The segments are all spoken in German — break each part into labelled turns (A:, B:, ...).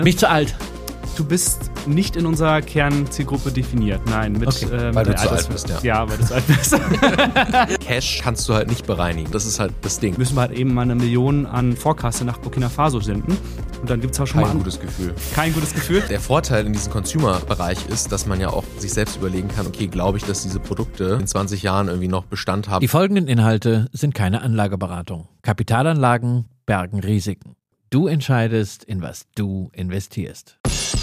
A: Mich zu alt.
B: Du bist nicht in unserer Kernzielgruppe definiert. Nein, mit
C: weil du zu alt bist, ja.
B: Ja, weil du zu alt bist.
C: Cash kannst du halt nicht bereinigen. Das ist halt das Ding.
B: Müssen wir halt eben mal 1 Million an Vorkasse nach Burkina Faso senden. Und dann gibt's auch schon
C: Kein gutes Gefühl.
B: Kein gutes Gefühl.
C: Der Vorteil in diesem Consumer-Bereich ist, dass man ja auch sich selbst überlegen kann, okay, glaube ich, dass diese Produkte in 20 Jahren irgendwie noch Bestand haben.
A: Die folgenden Inhalte sind keine Anlageberatung. Kapitalanlagen bergen Risiken. Du entscheidest, in was du investierst.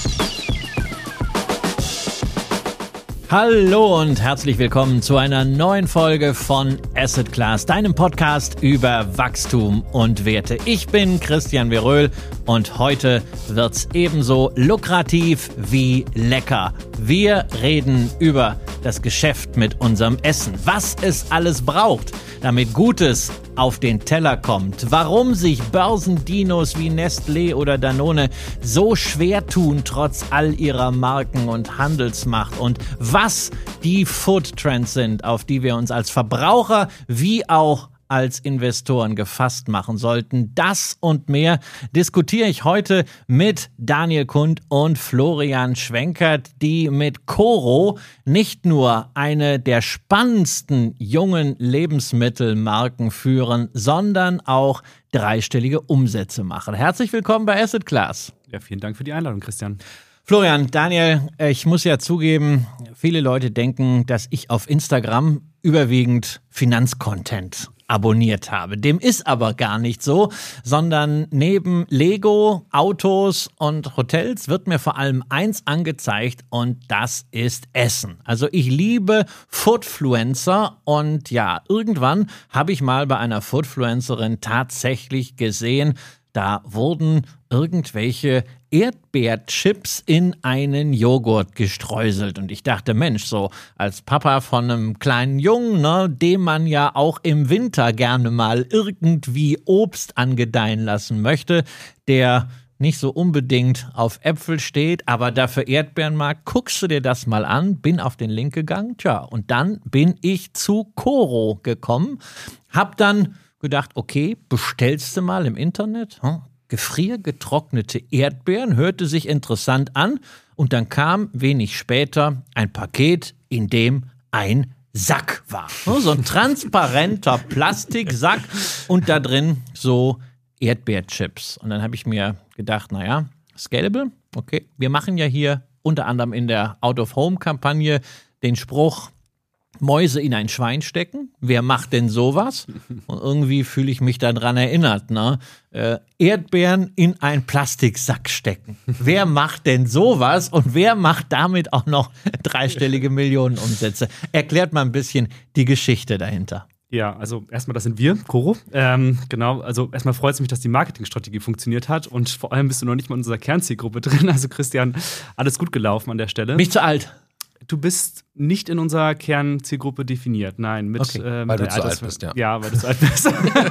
A: Hallo und herzlich willkommen zu einer neuen Folge von Asset Class, deinem Podcast über Wachstum und Werte. Ich bin Christian Veröhl und heute wird's ebenso lukrativ wie lecker. Wir reden über das Geschäft mit unserem Essen, was es alles braucht, damit Gutes auf den Teller kommt, warum sich Börsendinos wie Nestlé oder Danone so schwer tun, trotz all ihrer Marken und Handelsmacht und was die Food-Trends sind, auf die wir uns als Verbraucher wie auch als Investoren gefasst machen sollten. Das und mehr diskutiere ich heute mit Daniel Kund und Florian Schwenkert, die mit Coro nicht nur eine der spannendsten jungen Lebensmittelmarken führen, sondern auch dreistellige Umsätze machen. Herzlich willkommen bei Asset Class.
B: Ja, vielen Dank für die Einladung, Christian.
A: Florian, Daniel, ich muss ja zugeben, viele Leute denken, dass ich auf Instagram überwiegend Finanzcontent abonniert habe. Dem ist aber gar nicht so, sondern neben Lego, Autos und Hotels wird mir vor allem eins angezeigt und das ist Essen. Also ich liebe Foodfluencer und ja, irgendwann habe ich mal bei einer Foodfluencerin tatsächlich gesehen, da wurden irgendwelche Erdbeerchips in einen Joghurt gestreuselt. Und ich dachte, Mensch, so als Papa von einem kleinen Jungen, ne, dem man ja auch im Winter gerne mal irgendwie Obst angedeihen lassen möchte, der nicht so unbedingt auf Äpfel steht, aber dafür Erdbeeren mag, guckst du dir das mal an, bin auf den Link gegangen, tja, und dann bin ich zu Coro gekommen, hab dann gedacht, okay, bestellst du mal im Internet, gefriergetrocknete Erdbeeren, hörte sich interessant an und dann kam wenig später ein Paket, in dem ein Sack war. So ein transparenter Plastiksack und da drin so Erdbeerchips. Und dann habe ich mir gedacht, naja, scalable, okay, wir machen ja hier unter anderem in der Out-of-Home-Kampagne den Spruch, Mäuse in ein Schwein stecken. Wer macht denn sowas? Und irgendwie fühle ich mich daran erinnert, ne? Erdbeeren in einen Plastiksack stecken. Wer macht denn sowas? Und wer macht damit auch noch dreistellige Millionenumsätze? Erklärt mal ein bisschen die Geschichte dahinter.
B: Ja, also erstmal, das sind wir, Coro. Genau, also erstmal freut es mich, dass die Marketingstrategie funktioniert hat und vor allem bist du noch nicht mal in unserer Kernzielgruppe drin. Also Christian, alles gut gelaufen an der Stelle.
A: Mich zu alt.
B: Du bist nicht in unserer Kernzielgruppe definiert, nein. Mit,
C: okay. Weil du zu alt bist, ja.
B: Ja, weil du zu alt bist.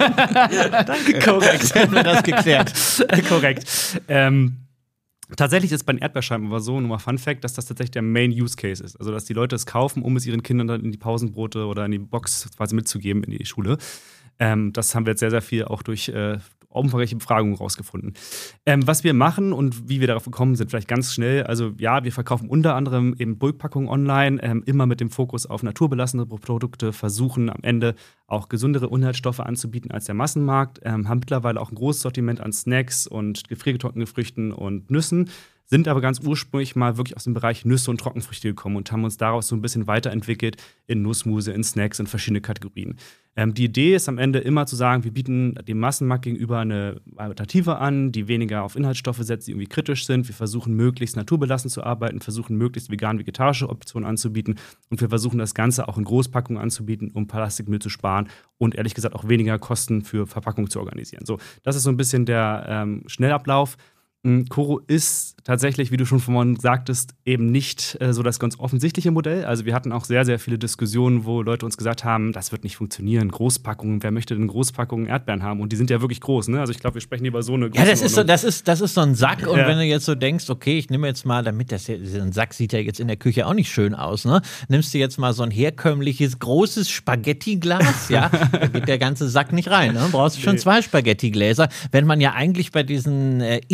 A: Danke, korrekt. Hätten wir das geklärt.
B: Korrekt. Tatsächlich ist bei den Erdbeerscheiben aber so, nur mal Fun Fact, dass das tatsächlich der Main Use Case ist. Also, dass die Leute es kaufen, um es ihren Kindern dann in die Pausenbrote oder in die Box quasi mitzugeben in die Schule. Das haben wir jetzt sehr, sehr viel auch durch umfangreiche Befragungen rausgefunden. Was wir machen und wie wir darauf gekommen sind, vielleicht ganz schnell. Also ja, wir verkaufen unter anderem eben Bulkpackungen online, immer mit dem Fokus auf naturbelassene Produkte, versuchen am Ende auch gesündere Inhaltsstoffe anzubieten als der Massenmarkt, haben mittlerweile auch ein großes Sortiment an Snacks und gefriergetrockneten Früchten und Nüssen, sind aber ganz ursprünglich mal wirklich aus dem Bereich Nüsse und Trockenfrüchte gekommen und haben uns daraus so ein bisschen weiterentwickelt in Nussmuse, in Snacks, in verschiedene Kategorien. Die Idee ist am Ende immer zu sagen, wir bieten dem Massenmarkt gegenüber eine Alternative an, die weniger auf Inhaltsstoffe setzt, die irgendwie kritisch sind. Wir versuchen möglichst naturbelassen zu arbeiten, versuchen möglichst vegan-vegetarische Optionen anzubieten und wir versuchen das Ganze auch in Großpackungen anzubieten, um Plastikmüll zu sparen und ehrlich gesagt auch weniger Kosten für Verpackung zu organisieren. So, das ist so ein bisschen der Schnellablauf. Coro ist tatsächlich, wie du schon vorhin sagtest, eben nicht so das ganz offensichtliche Modell. Also wir hatten auch sehr, sehr viele Diskussionen, wo Leute uns gesagt haben, das wird nicht funktionieren. Großpackungen, wer möchte denn Großpackungen Erdbeeren haben? Und die sind ja wirklich groß, ne? Also ich glaube, wir sprechen hier über so eine
A: Ja, das ist so ein Sack. Und wenn du jetzt so denkst, okay, ich nehme jetzt mal, damit so ein Sack sieht ja jetzt in der Küche auch nicht schön aus, ne? Nimmst du jetzt mal so ein herkömmliches, großes Spaghetti-Glas, ja? Da geht der ganze Sack nicht rein, ne? Brauchst du schon 2 Spaghetti-Gläser. Wenn man ja eigentlich bei diesen Influencern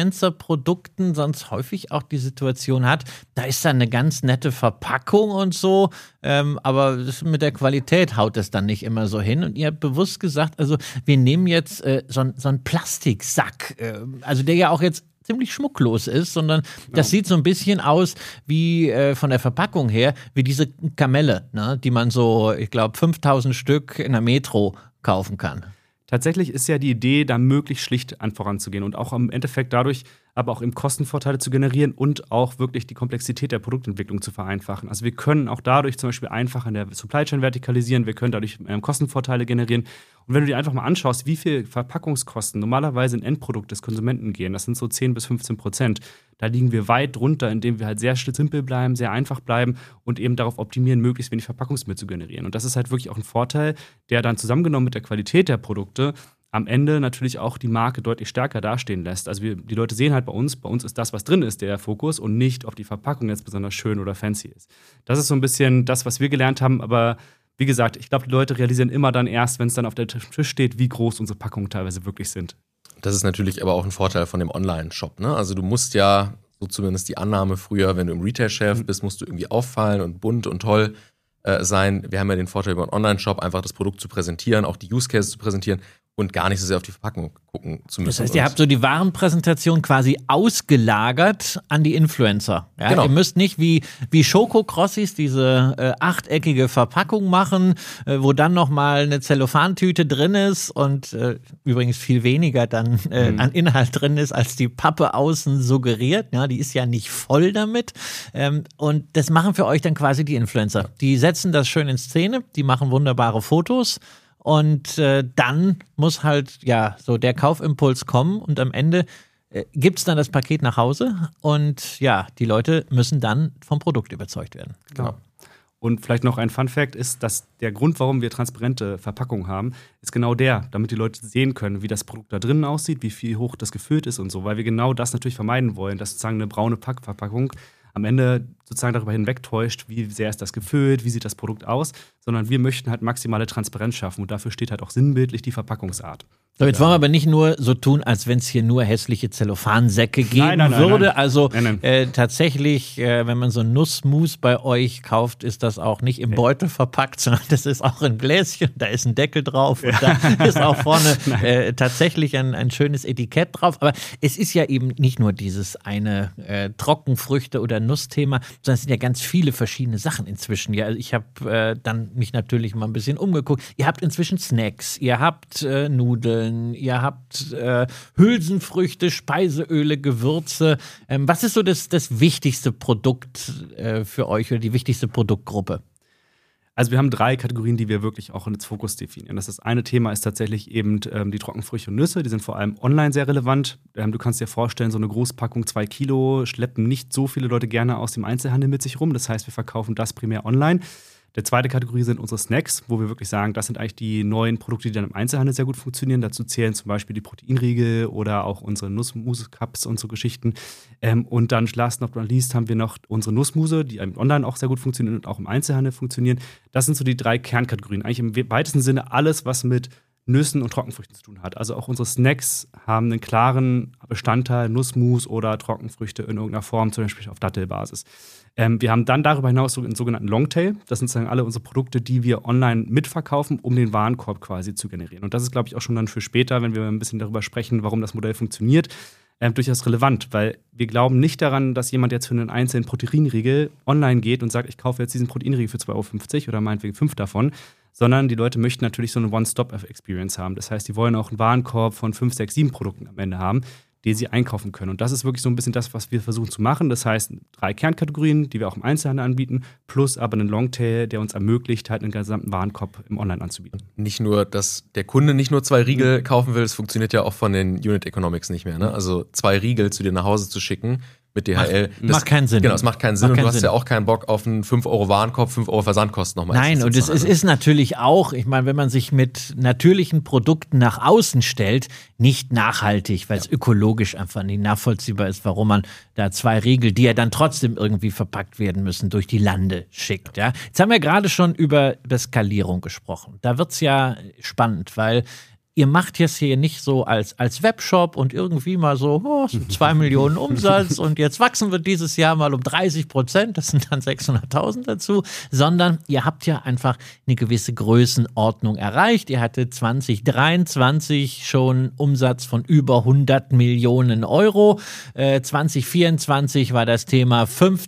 A: Influencer-Produkten sonst häufig auch die Situation hat, da ist dann eine ganz nette Verpackung und so, aber mit der Qualität haut es dann nicht immer so hin. Und ihr habt bewusst gesagt, also wir nehmen jetzt so einen Plastiksack, also der ja auch jetzt ziemlich schmucklos ist, sondern das sieht so ein bisschen aus wie von der Verpackung her, wie diese Kamelle, ne, die man so, ich glaube, 5000 Stück in der Metro kaufen kann.
B: Tatsächlich ist ja die Idee, da möglichst schlicht voranzugehen und auch im Endeffekt dadurch aber auch eben Kostenvorteile zu generieren und auch wirklich die Komplexität der Produktentwicklung zu vereinfachen. Also wir können auch dadurch zum Beispiel einfach in der Supply Chain vertikalisieren, wir können dadurch Kostenvorteile generieren. Und wenn du dir einfach mal anschaust, wie viel Verpackungskosten normalerweise in Endprodukt des Konsumenten gehen, das sind so 10-15%, da liegen wir weit drunter, indem wir halt sehr simpel bleiben, sehr einfach bleiben und eben darauf optimieren, möglichst wenig Verpackungsmüll zu generieren. Und das ist halt wirklich auch ein Vorteil, der dann zusammengenommen mit der Qualität der Produkte am Ende natürlich auch die Marke deutlich stärker dastehen lässt. Also die Leute sehen halt bei uns ist das, was drin ist, der Fokus und nicht, ob die Verpackung jetzt besonders schön oder fancy ist. Das ist so ein bisschen das, was wir gelernt haben, aber wie gesagt, ich glaube, die Leute realisieren immer dann erst, wenn es dann auf der Tisch steht, wie groß unsere Packungen teilweise wirklich sind.
C: Das ist natürlich aber auch ein Vorteil von dem Online-Shop, ne? Also du musst ja, so zumindest die Annahme früher, wenn du im Retail-Chef bist, musst du irgendwie auffallen und bunt und toll sein. Wir haben ja den Vorteil über einen Online-Shop, einfach das Produkt zu präsentieren, auch die Use-Cases zu präsentieren und gar nicht so sehr auf die Verpackung gucken zu müssen.
A: Das heißt, ihr habt so die Warenpräsentation quasi ausgelagert an die Influencer. Ja?
C: Genau.
A: Ihr müsst nicht wie Schokokrossis diese achteckige Verpackung machen, wo dann nochmal eine Zellophantüte drin ist und übrigens viel weniger dann an Inhalt drin ist, als die Pappe außen suggeriert. Ja, die ist ja nicht voll damit. Und das machen für euch dann quasi die Influencer. Die setzen das schön in Szene, die machen wunderbare Fotos. Und dann muss halt ja so der Kaufimpuls kommen und am Ende gibt's dann das Paket nach Hause und ja, die Leute müssen dann vom Produkt überzeugt werden.
B: Genau. Und vielleicht noch ein Fun-Fact ist, dass der Grund, warum wir transparente Verpackungen haben, ist genau damit die Leute sehen können, wie das Produkt da drinnen aussieht, wie viel hoch das gefüllt ist und so, weil wir genau das natürlich vermeiden wollen, dass sozusagen eine braune Packverpackung am Ende sozusagen darüber hinwegtäuscht, wie sehr ist das gefüllt, wie sieht das Produkt aus, sondern wir möchten halt maximale Transparenz schaffen und dafür steht halt auch sinnbildlich die Verpackungsart.
A: So, jetzt wollen wir aber nicht nur so tun, als wenn es hier nur hässliche Zellophansäcke geben würde.
B: Nein.
A: Also tatsächlich, wenn man so ein Nussmus bei euch kauft, ist das auch nicht im Beutel verpackt, sondern das ist auch ein Gläschen, da ist ein Deckel drauf und da ist auch vorne tatsächlich ein schönes Etikett drauf. Aber es ist ja eben nicht nur dieses eine Trockenfrüchte- oder Nussthema, sondern es sind ja ganz viele verschiedene Sachen inzwischen. Ja, also ich habe dann mich natürlich mal ein bisschen umgeguckt. Ihr habt inzwischen Snacks, ihr habt Nudeln, ihr habt Hülsenfrüchte, Speiseöle, Gewürze. Was ist so das wichtigste Produkt für euch oder die wichtigste Produktgruppe?
B: Also wir haben 3 Kategorien, die wir wirklich auch ins Fokus definieren. Das eine Thema ist tatsächlich eben die Trockenfrüchte und Nüsse. Die sind vor allem online sehr relevant. Du kannst dir vorstellen, so eine Großpackung 2 Kilo schleppen nicht so viele Leute gerne aus dem Einzelhandel mit sich rum. Das heißt, wir verkaufen das primär online. Der zweite Kategorie sind unsere Snacks, wo wir wirklich sagen, das sind eigentlich die neuen Produkte, die dann im Einzelhandel sehr gut funktionieren. Dazu zählen zum Beispiel die Proteinriegel oder auch unsere Nussmuse-Cups und so Geschichten. Und dann last but not least haben wir noch unsere Nussmuse, die online auch sehr gut funktionieren und auch im Einzelhandel funktionieren. Das sind so die 3 Kernkategorien. Eigentlich im weitesten Sinne alles, was mit Nüssen und Trockenfrüchten zu tun hat. Also auch unsere Snacks haben einen klaren Bestandteil Nussmus oder Trockenfrüchte in irgendeiner Form, zum Beispiel auf Dattelbasis. Wir haben dann darüber hinaus so einen sogenannten Longtail. Das sind sozusagen alle unsere Produkte, die wir online mitverkaufen, um den Warenkorb quasi zu generieren. Und das ist, glaube ich, auch schon dann für später, wenn wir ein bisschen darüber sprechen, warum das Modell funktioniert, durchaus relevant, weil wir glauben nicht daran, dass jemand jetzt für einen einzelnen Proteinriegel online geht und sagt, ich kaufe jetzt diesen Proteinriegel für 2,50 € oder meinetwegen 5 davon, sondern die Leute möchten natürlich so eine One-Stop-Experience haben. Das heißt, die wollen auch einen Warenkorb von 5, 6, 7 Produkten am Ende haben, die sie einkaufen können. Und das ist wirklich so ein bisschen das, was wir versuchen zu machen. Das heißt, 3 Kernkategorien, die wir auch im Einzelhandel anbieten, plus aber einen Longtail, der uns ermöglicht, halt einen gesamten Warenkorb im Online anzubieten.
C: Nicht nur, dass der Kunde nicht nur 2 Riegel kaufen will, es funktioniert ja auch von den Unit Economics nicht mehr. Ne? Also 2 Riegel zu dir nach Hause zu schicken mit DHL.
A: Macht keinen Sinn.
C: Genau, es macht keinen Sinn. Und du hast ja auch keinen Bock auf einen 5 € Warenkorb, 5 € Versandkosten nochmal.
A: Nein, und es ist natürlich auch, ich meine, wenn man sich mit natürlichen Produkten nach außen stellt, nicht nachhaltig, weil es ökologisch einfach nicht nachvollziehbar ist, warum man da 2 Riegel, die ja dann trotzdem irgendwie verpackt werden müssen, durch die Lande schickt. Ja? Jetzt haben wir gerade schon über Skalierung gesprochen. Da wird's ja spannend, weil ihr macht jetzt hier nicht so als Webshop und irgendwie mal so 2 Millionen Umsatz und jetzt wachsen wir dieses Jahr mal um 30%, das sind dann 600.000 dazu, sondern ihr habt ja einfach eine gewisse Größenordnung erreicht. Ihr hattet 2023 schon Umsatz von über 100 Millionen Euro. 2024 war das Thema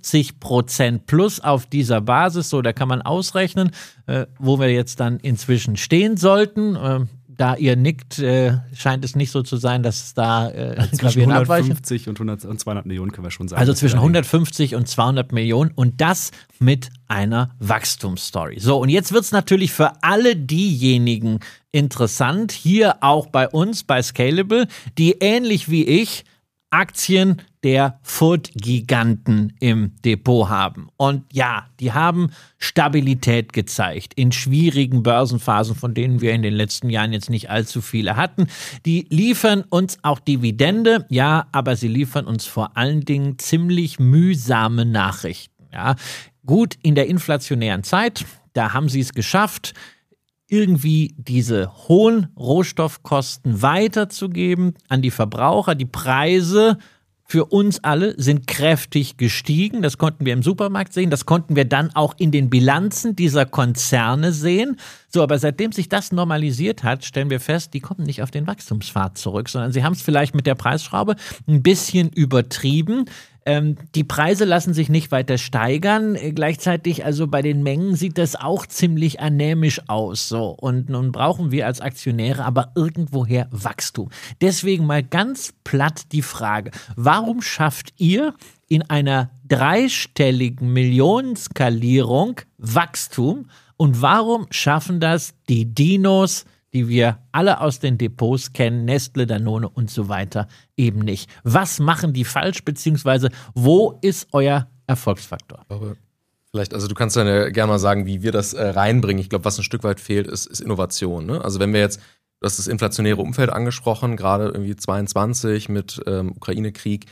A: 50% plus auf dieser Basis. So, da kann man ausrechnen, wo wir jetzt dann inzwischen stehen sollten. Da ihr nickt, scheint es nicht so zu sein, dass es da
B: zwischen 150 und 200 Millionen können wir schon sagen.
A: Also zwischen 150 und 200 Millionen und das mit einer Wachstumsstory. So, und jetzt wird es natürlich für alle diejenigen interessant, hier auch bei uns, bei Scalable, die ähnlich wie ich Aktien der Food-Giganten im Depot haben. Und ja, die haben Stabilität gezeigt in schwierigen Börsenphasen, von denen wir in den letzten Jahren jetzt nicht allzu viele hatten. Die liefern uns auch Dividende, ja, aber sie liefern uns vor allen Dingen ziemlich mühsame Nachrichten. Ja. Gut, in der inflationären Zeit, da haben sie es geschafft, irgendwie diese hohen Rohstoffkosten weiterzugeben an die Verbraucher. Die Preise für uns alle sind kräftig gestiegen. Das konnten wir im Supermarkt sehen. Das konnten wir dann auch in den Bilanzen dieser Konzerne sehen. So, aber seitdem sich das normalisiert hat, stellen wir fest, die kommen nicht auf den Wachstumspfad zurück, sondern sie haben es vielleicht mit der Preisschraube ein bisschen übertrieben. Die Preise lassen sich nicht weiter steigern. Gleichzeitig, also bei den Mengen sieht das auch ziemlich anämisch aus. So. Und nun brauchen wir als Aktionäre aber irgendwoher Wachstum. Deswegen mal ganz platt die Frage, warum schafft ihr in einer dreistelligen Millionenskalierung Wachstum und warum schaffen das die Dinos, die wir alle aus den Depots kennen, Nestle, Danone und so weiter, eben nicht? Was machen die falsch, beziehungsweise wo ist euer Erfolgsfaktor?
C: Aber vielleicht, also du kannst dann ja gerne mal sagen, wie wir das reinbringen. Ich glaube, was ein Stück weit fehlt, ist Innovation. Ne? Also wenn wir jetzt, du hast das inflationäre Umfeld angesprochen, gerade irgendwie 22 mit Ukraine-Krieg.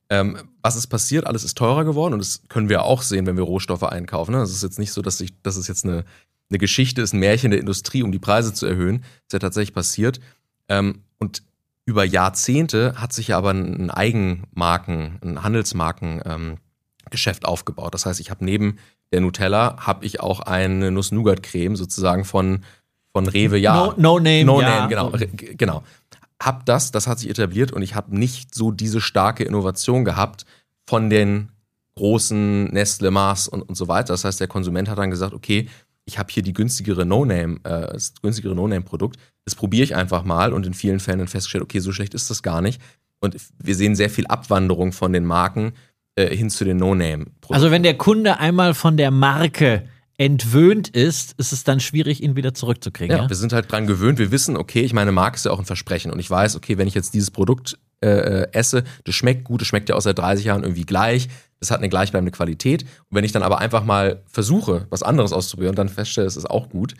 C: Was ist passiert? Alles ist teurer geworden und das können wir auch sehen, wenn wir Rohstoffe einkaufen. Ne? Es ist jetzt nicht so, dass es jetzt eine Geschichte ist, ein Märchen der Industrie, um die Preise zu erhöhen. Das ist ja tatsächlich passiert. Und über Jahrzehnte hat sich ja aber ein Handelsmarkengeschäft aufgebaut. Das heißt, ich habe neben der Nutella habe ich auch eine Nuss-Nougat-Creme sozusagen von Rewe. Ja,
A: No Name,
C: genau. Das hat sich etabliert und ich habe nicht so diese starke Innovation gehabt von den großen Nestle, Mars und so weiter. Das heißt, der Konsument hat dann gesagt, okay, ich habe hier das günstigere No-Name-Produkt, das probiere ich einfach mal und in vielen Fällen dann festgestellt, okay, so schlecht ist das gar nicht. Und wir sehen sehr viel Abwanderung von den Marken hin zu den No-Name-Produkten.
A: Also wenn der Kunde einmal von der Marke entwöhnt ist es dann schwierig, ihn wieder zurückzukriegen.
C: Ja, wir sind halt dran gewöhnt, wir wissen, okay, ich meine, Marke ist ja auch ein Versprechen und ich weiß, okay, wenn ich jetzt dieses Produkt esse, das schmeckt gut, das schmeckt ja auch seit 30 Jahren irgendwie gleich, das hat eine gleichbleibende Qualität. Und wenn ich dann aber einfach mal versuche, was anderes auszuprobieren und dann feststelle, es ist auch gut,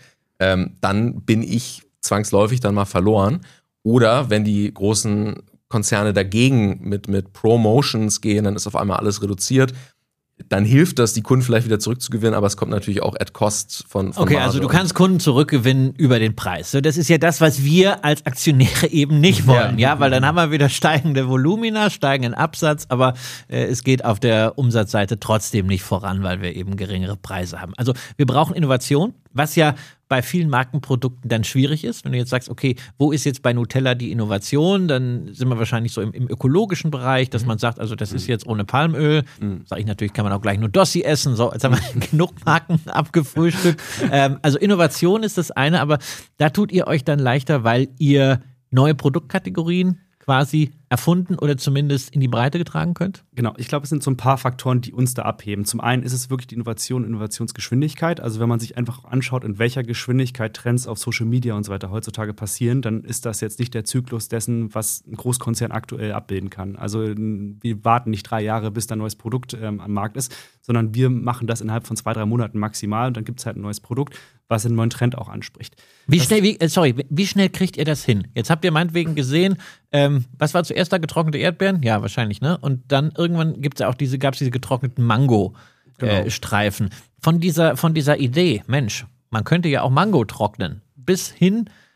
C: dann bin ich zwangsläufig dann mal verloren. Oder wenn die großen Konzerne dagegen mit Promotions gehen, dann ist auf einmal alles reduziert. Dann hilft das, die Kunden vielleicht wieder zurückzugewinnen, aber es kommt natürlich auch at cost von
A: Okay,
C: Marge.
A: also du kannst Kunden zurückgewinnen über den Preis. So, das ist ja das, was wir als Aktionäre eben nicht wollen, ja, weil dann haben wir wieder steigende Volumina, steigenden Absatz, aber es geht auf der Umsatzseite trotzdem nicht voran, weil wir eben geringere Preise haben. Also wir brauchen Innovation, was ja bei vielen Markenprodukten dann schwierig ist. Wenn du jetzt sagst, okay, wo ist jetzt bei Nutella die Innovation, dann sind wir wahrscheinlich so im ökologischen Bereich, dass man sagt, also das ist jetzt ohne Palmöl. Sag ich natürlich, kann man auch gleich nur Dossi essen. So, jetzt haben wir genug Marken abgefrühstückt. Also Innovation ist das eine, aber da tut ihr euch dann leichter, weil ihr neue Produktkategorien quasi erfunden oder zumindest in die Breite getragen könnt?
B: Genau, ich glaube, es sind so ein paar Faktoren, die uns da abheben. Zum einen ist es wirklich die Innovationsgeschwindigkeit. Also wenn man sich einfach anschaut, in welcher Geschwindigkeit Trends auf Social Media und so weiter heutzutage passieren, dann ist das jetzt nicht der Zyklus dessen, was ein Großkonzern aktuell abbilden kann. Also wir warten nicht 3 Jahre, bis da ein neues Produkt am Markt ist, sondern wir machen das innerhalb von 2-3 Monaten maximal und dann gibt es halt ein neues Produkt, was einen neuen Trend auch anspricht.
A: Wie schnell kriegt ihr das hin? Jetzt habt ihr meinetwegen gesehen, was war zuerst da, getrocknete Erdbeeren? Ja, wahrscheinlich, ne? Und dann irgendwann gab es diese getrockneten Mango-Streifen. Von dieser Idee, Mensch, man könnte ja auch Mango trocknen, bis hin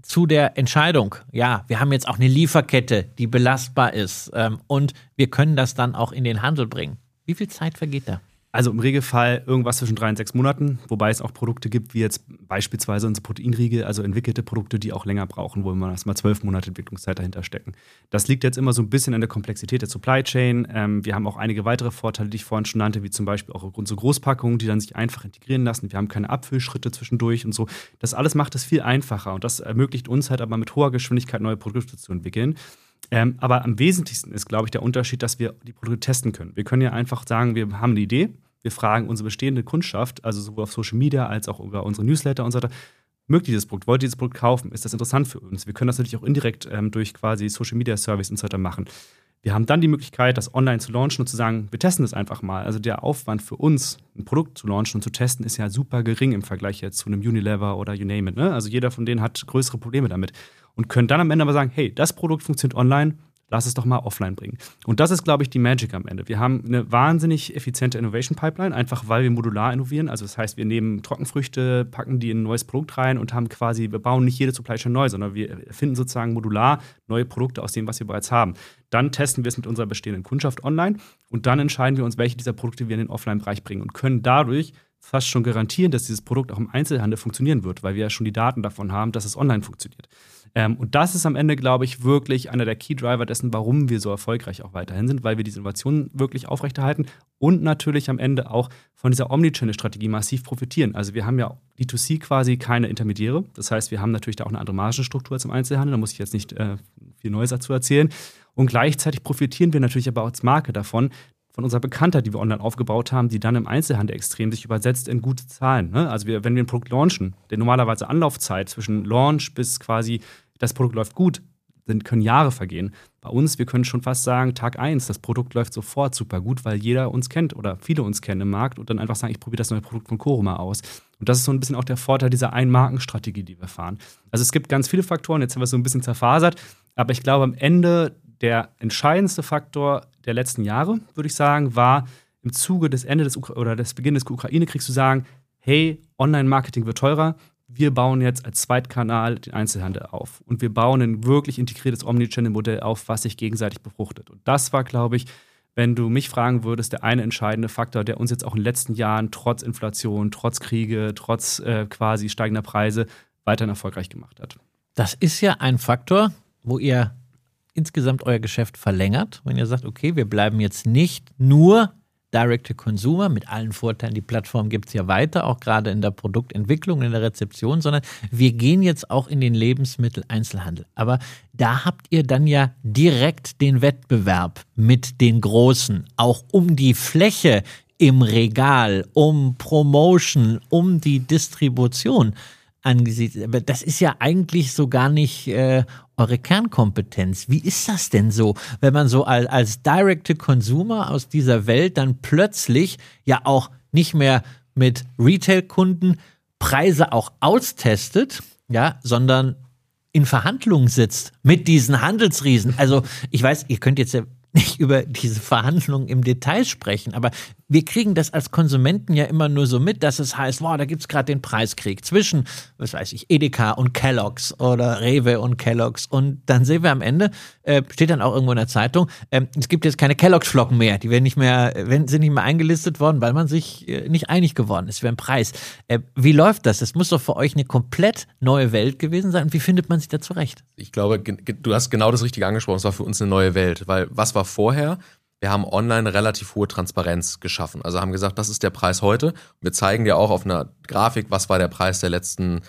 A: zu der Entscheidung, ja, wir haben jetzt auch eine Lieferkette, die belastbar ist und wir können das dann auch in den Handel bringen. Wie viel Zeit vergeht da?
B: Also im Regelfall irgendwas zwischen 3 und 6 Monaten, wobei es auch Produkte gibt, wie jetzt beispielsweise unsere Proteinriegel, also entwickelte Produkte, die auch länger brauchen, wo wir erstmal 12 Monate Entwicklungszeit dahinter stecken. Das liegt jetzt immer so ein bisschen an der Komplexität der Supply Chain. Wir haben auch einige weitere Vorteile, die ich vorhin schon nannte, wie zum Beispiel auch unsere Großpackungen, die dann sich einfach integrieren lassen. Wir haben keine Abfüllschritte zwischendurch und so. Das alles macht es viel einfacher und das ermöglicht uns halt aber mit hoher Geschwindigkeit neue Produkte zu entwickeln. Aber am wesentlichsten ist, glaube ich, der Unterschied, dass wir die Produkte testen können. Wir können ja einfach sagen, wir haben eine Idee, wir fragen unsere bestehende Kundschaft, also sowohl auf Social Media als auch über unsere Newsletter und so weiter, mögt ihr dieses Produkt, wollt ihr dieses Produkt kaufen, ist das interessant für uns? Wir können das natürlich auch indirekt durch quasi Social Media Service und so weiter machen. Wir haben dann die Möglichkeit, das online zu launchen und zu sagen, wir testen das einfach mal. Also der Aufwand für uns, ein Produkt zu launchen und zu testen, ist ja super gering im Vergleich jetzt zu einem Unilever oder you name it. Ne? Also jeder von denen hat größere Probleme damit. Und können dann am Ende aber sagen, hey, das Produkt funktioniert online, lass es doch mal offline bringen. Und das ist, glaube ich, die Magic am Ende. Wir haben eine wahnsinnig effiziente Innovation-Pipeline, einfach weil wir modular innovieren. Also das heißt, wir nehmen Trockenfrüchte, packen die in ein neues Produkt rein und haben quasi, wir bauen nicht jede Supply Chain neu, sondern wir finden sozusagen modular neue Produkte aus dem, was wir bereits haben. Dann testen wir es mit unserer bestehenden Kundschaft online und dann entscheiden wir uns, welche dieser Produkte wir in den Offline-Bereich bringen und können dadurch fast schon garantieren, dass dieses Produkt auch im Einzelhandel funktionieren wird, weil wir ja schon die Daten davon haben, dass es online funktioniert. Und das ist am Ende, glaube ich, wirklich einer der Key-Driver dessen, warum wir so erfolgreich auch weiterhin sind, weil wir diese Innovationen wirklich aufrechterhalten und natürlich am Ende auch von dieser Omnichannel-Strategie massiv profitieren. Also wir haben ja D2C quasi keine Intermediäre. Das heißt, wir haben natürlich da auch eine andere Margenstruktur als im Einzelhandel. Da muss ich jetzt nicht viel Neues dazu erzählen. Und gleichzeitig profitieren wir natürlich aber auch als Marke davon, von unserer Bekanntheit, die wir online aufgebaut haben, die dann im Einzelhandel extrem sich übersetzt in gute Zahlen. Ne? Also wenn wir ein Produkt launchen, der normalerweise Anlaufzeit zwischen Launch bis quasi das Produkt läuft gut, dann können Jahre vergehen. Bei uns, wir können schon fast sagen, Tag 1, das Produkt läuft sofort super gut, weil jeder uns kennt oder viele uns kennen im Markt und dann einfach sagen, ich probiere das neue Produkt von Koro mal aus. Und das ist so ein bisschen auch der Vorteil dieser Ein-Marken-Strategie, die wir fahren. Also es gibt ganz viele Faktoren, jetzt haben wir es so ein bisschen zerfasert, aber ich glaube am Ende der entscheidendste Faktor der letzten Jahre, würde ich sagen, war im Zuge des Beginns des Ukraine-Kriegs zu sagen, hey, Online-Marketing wird teurer, wir bauen jetzt als Zweitkanal den Einzelhandel auf. Und wir bauen ein wirklich integriertes Omnichannel-Modell auf, was sich gegenseitig befruchtet. Und das war, glaube ich, wenn du mich fragen würdest, der eine entscheidende Faktor, der uns jetzt auch in den letzten Jahren trotz Inflation, trotz Kriege, trotz quasi steigender Preise weiterhin erfolgreich gemacht hat.
A: Das ist ja ein Faktor, wo ihr insgesamt euer Geschäft verlängert, wenn ihr sagt, okay, wir bleiben jetzt nicht nur Direct-to-Consumer mit allen Vorteilen, die Plattform gibt es ja weiter, auch gerade in der Produktentwicklung, in der Rezeption, sondern wir gehen jetzt auch in den Lebensmitteleinzelhandel. Aber da habt ihr dann ja direkt den Wettbewerb mit den Großen, auch um die Fläche im Regal, um Promotion, um die Distribution angesiedelt. Aber das ist ja eigentlich so gar nicht eure Kernkompetenz. Wie ist das denn so, wenn man so als Direct-to-Consumer aus dieser Welt dann plötzlich ja auch nicht mehr mit Retail-Kunden Preise auch austestet, ja, sondern in Verhandlungen sitzt mit diesen Handelsriesen? Also ich weiß, ihr könnt jetzt ja nicht über diese Verhandlungen im Detail sprechen, aber wir kriegen das als Konsumenten ja immer nur so mit, dass es heißt, wow, da gibt es gerade den Preiskrieg zwischen, was weiß ich, Edeka und Kellogg's oder Rewe und Kellogg's und dann sehen wir am Ende, steht dann auch irgendwo in der Zeitung, es gibt jetzt keine Kellogg's-Flocken mehr, die sind nicht mehr eingelistet worden, weil man sich nicht einig geworden ist für einen Preis. Wie läuft das? Das muss doch für euch eine komplett neue Welt gewesen sein und wie findet man sich da zurecht?
C: Ich glaube, du hast genau das Richtige angesprochen, es war für uns eine neue Welt, weil was war vorher? Wir haben online eine relativ hohe Transparenz geschaffen. Also haben gesagt, das ist der Preis heute. Wir zeigen dir auch auf einer Grafik, was war der Preis der letzten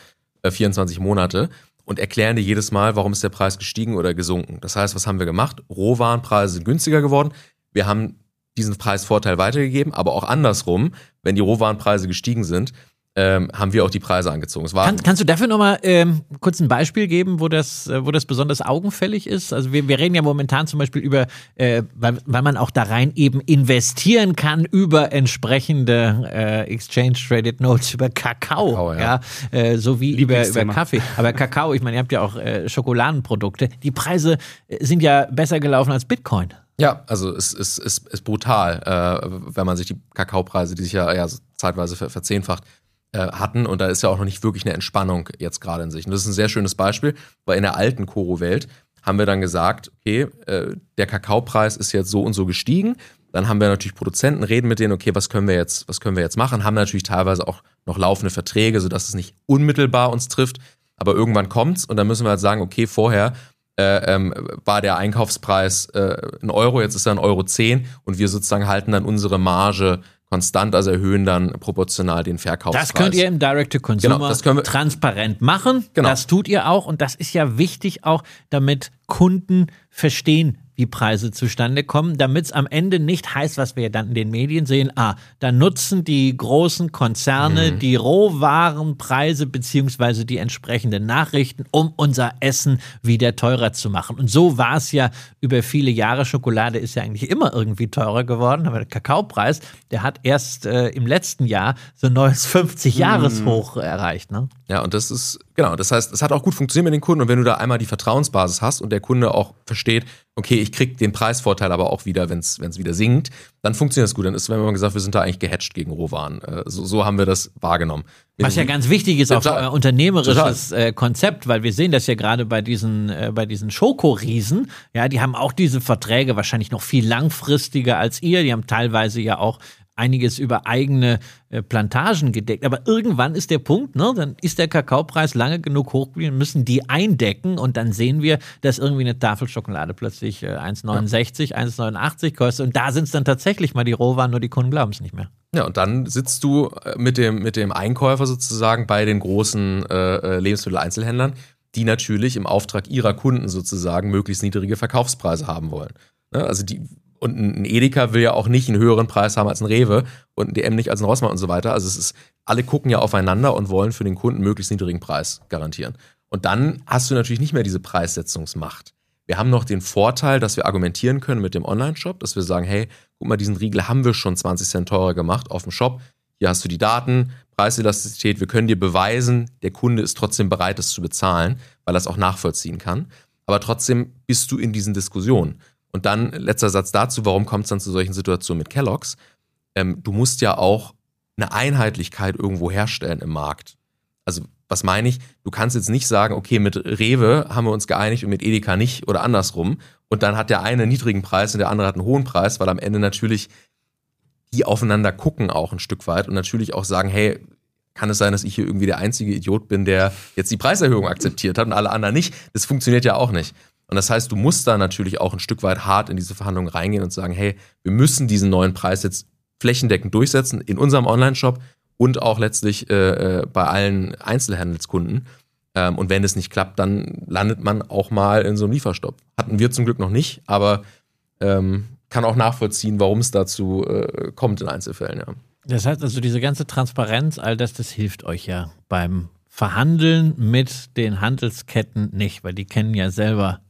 C: 24 Monate und erklären dir jedes Mal, warum ist der Preis gestiegen oder gesunken. Das heißt, was haben wir gemacht? Rohwarenpreise sind günstiger geworden. Wir haben diesen Preisvorteil weitergegeben, aber auch andersrum, wenn die Rohwarenpreise gestiegen sind, haben wir auch die Preise angezogen.
A: Kannst du dafür nochmal kurz ein Beispiel geben, wo das besonders augenfällig ist? Also wir reden ja momentan zum Beispiel über, weil man auch da rein eben investieren kann über entsprechende Exchange-Traded Notes über Kakao, ja. Sowie über Kaffee. Aber Kakao, ich meine, ihr habt ja auch Schokoladenprodukte. Die Preise sind ja besser gelaufen als Bitcoin.
C: Ja, also es ist brutal, wenn man sich die Kakaopreise, die sich ja zeitweise verzehnfacht, hatten. Und da ist ja auch noch nicht wirklich eine Entspannung jetzt gerade in sich. Und das ist ein sehr schönes Beispiel, weil in der alten Koro-Welt haben wir dann gesagt, okay, der Kakaopreis ist jetzt so und so gestiegen. Dann haben wir natürlich Produzenten, reden mit denen, okay, was können wir jetzt machen? Haben natürlich teilweise auch noch laufende Verträge, sodass es nicht unmittelbar uns trifft. Aber irgendwann kommt's und dann müssen wir halt sagen, okay, vorher war der Einkaufspreis 1 Euro, jetzt ist er 1,10 € und wir sozusagen halten dann unsere Marge konstant, also erhöhen dann proportional den Verkaufspreis.
A: Das könnt ihr im Direct-to-Consumer transparent machen.
C: Genau.
A: Das tut ihr auch und das ist ja wichtig auch, damit Kunden verstehen, wie Preise zustande kommen, damit es am Ende nicht heißt, was wir dann in den Medien sehen, da nutzen die großen Konzerne die Rohwarenpreise beziehungsweise die entsprechenden Nachrichten, um unser Essen wieder teurer zu machen. Und so war es ja über viele Jahre. Schokolade ist ja eigentlich immer irgendwie teurer geworden, aber der Kakaopreis, der hat erst im letzten Jahr so ein neues 50-Jahres-Hoch erreicht. Ne?
C: Ja, und das ist, genau, das heißt, es hat auch gut funktioniert mit den Kunden und wenn du da einmal die Vertrauensbasis hast und der Kunde auch versteht, okay, ich krieg den Preisvorteil aber auch wieder, wenn es wieder sinkt, dann funktioniert das gut. Dann ist, wenn man gesagt, wir sind da eigentlich gehatcht gegen Rohwaren. So haben wir das wahrgenommen.
A: Was ja ganz wichtig ist, auch für euer unternehmerisches Konzept, weil wir sehen das ja gerade bei diesen Schokoriesen, ja, die haben auch diese Verträge wahrscheinlich noch viel langfristiger als ihr. Die haben teilweise ja auch einiges über eigene Plantagen gedeckt. Aber irgendwann ist der Punkt, ne, dann ist der Kakaopreis lange genug hochgeblieben, müssen die eindecken und dann sehen wir, dass irgendwie eine Tafel Schokolade plötzlich 1,69, 1,89 kostet und da sind es dann tatsächlich mal die Rohwaren, nur die Kunden glauben es nicht mehr.
C: Ja, und dann sitzt du mit dem Einkäufer sozusagen bei den großen Lebensmitteleinzelhändlern, die natürlich im Auftrag ihrer Kunden sozusagen möglichst niedrige Verkaufspreise haben wollen. Ne? Also und ein Edeka will ja auch nicht einen höheren Preis haben als ein Rewe und ein DM nicht als ein Rossmann und so weiter. Also alle gucken ja aufeinander und wollen für den Kunden möglichst niedrigen Preis garantieren. Und dann hast du natürlich nicht mehr diese Preissetzungsmacht. Wir haben noch den Vorteil, dass wir argumentieren können mit dem Online-Shop, dass wir sagen, hey, guck mal, diesen Riegel haben wir schon 20 Cent teurer gemacht auf dem Shop. Hier hast du die Daten, Preiselastizität, wir können dir beweisen, der Kunde ist trotzdem bereit, es zu bezahlen, weil er es auch nachvollziehen kann. Aber trotzdem bist du in diesen Diskussionen. Und dann, letzter Satz dazu, warum kommt es dann zu solchen Situationen mit Kellogg's? Du musst ja auch eine Einheitlichkeit irgendwo herstellen im Markt. Also, was meine ich? Du kannst jetzt nicht sagen, okay, mit Rewe haben wir uns geeinigt und mit Edeka nicht oder andersrum. Und dann hat der eine einen niedrigen Preis und der andere hat einen hohen Preis, weil am Ende natürlich die aufeinander gucken auch ein Stück weit und natürlich auch sagen, hey, kann es sein, dass ich hier irgendwie der einzige Idiot bin, der jetzt die Preiserhöhung akzeptiert hat und alle anderen nicht? Das funktioniert ja auch nicht. Und das heißt, du musst da natürlich auch ein Stück weit hart in diese Verhandlungen reingehen und sagen, hey, wir müssen diesen neuen Preis jetzt flächendeckend durchsetzen in unserem Online-Shop und auch letztlich bei allen Einzelhandelskunden. Und wenn es nicht klappt, dann landet man auch mal in so einem Lieferstopp. Hatten wir zum Glück noch nicht, aber kann auch nachvollziehen, warum es dazu kommt in Einzelfällen. Ja.
A: Das heißt also, diese ganze Transparenz, all das hilft euch ja beim Verhandeln mit den Handelsketten nicht, weil die kennen ja selber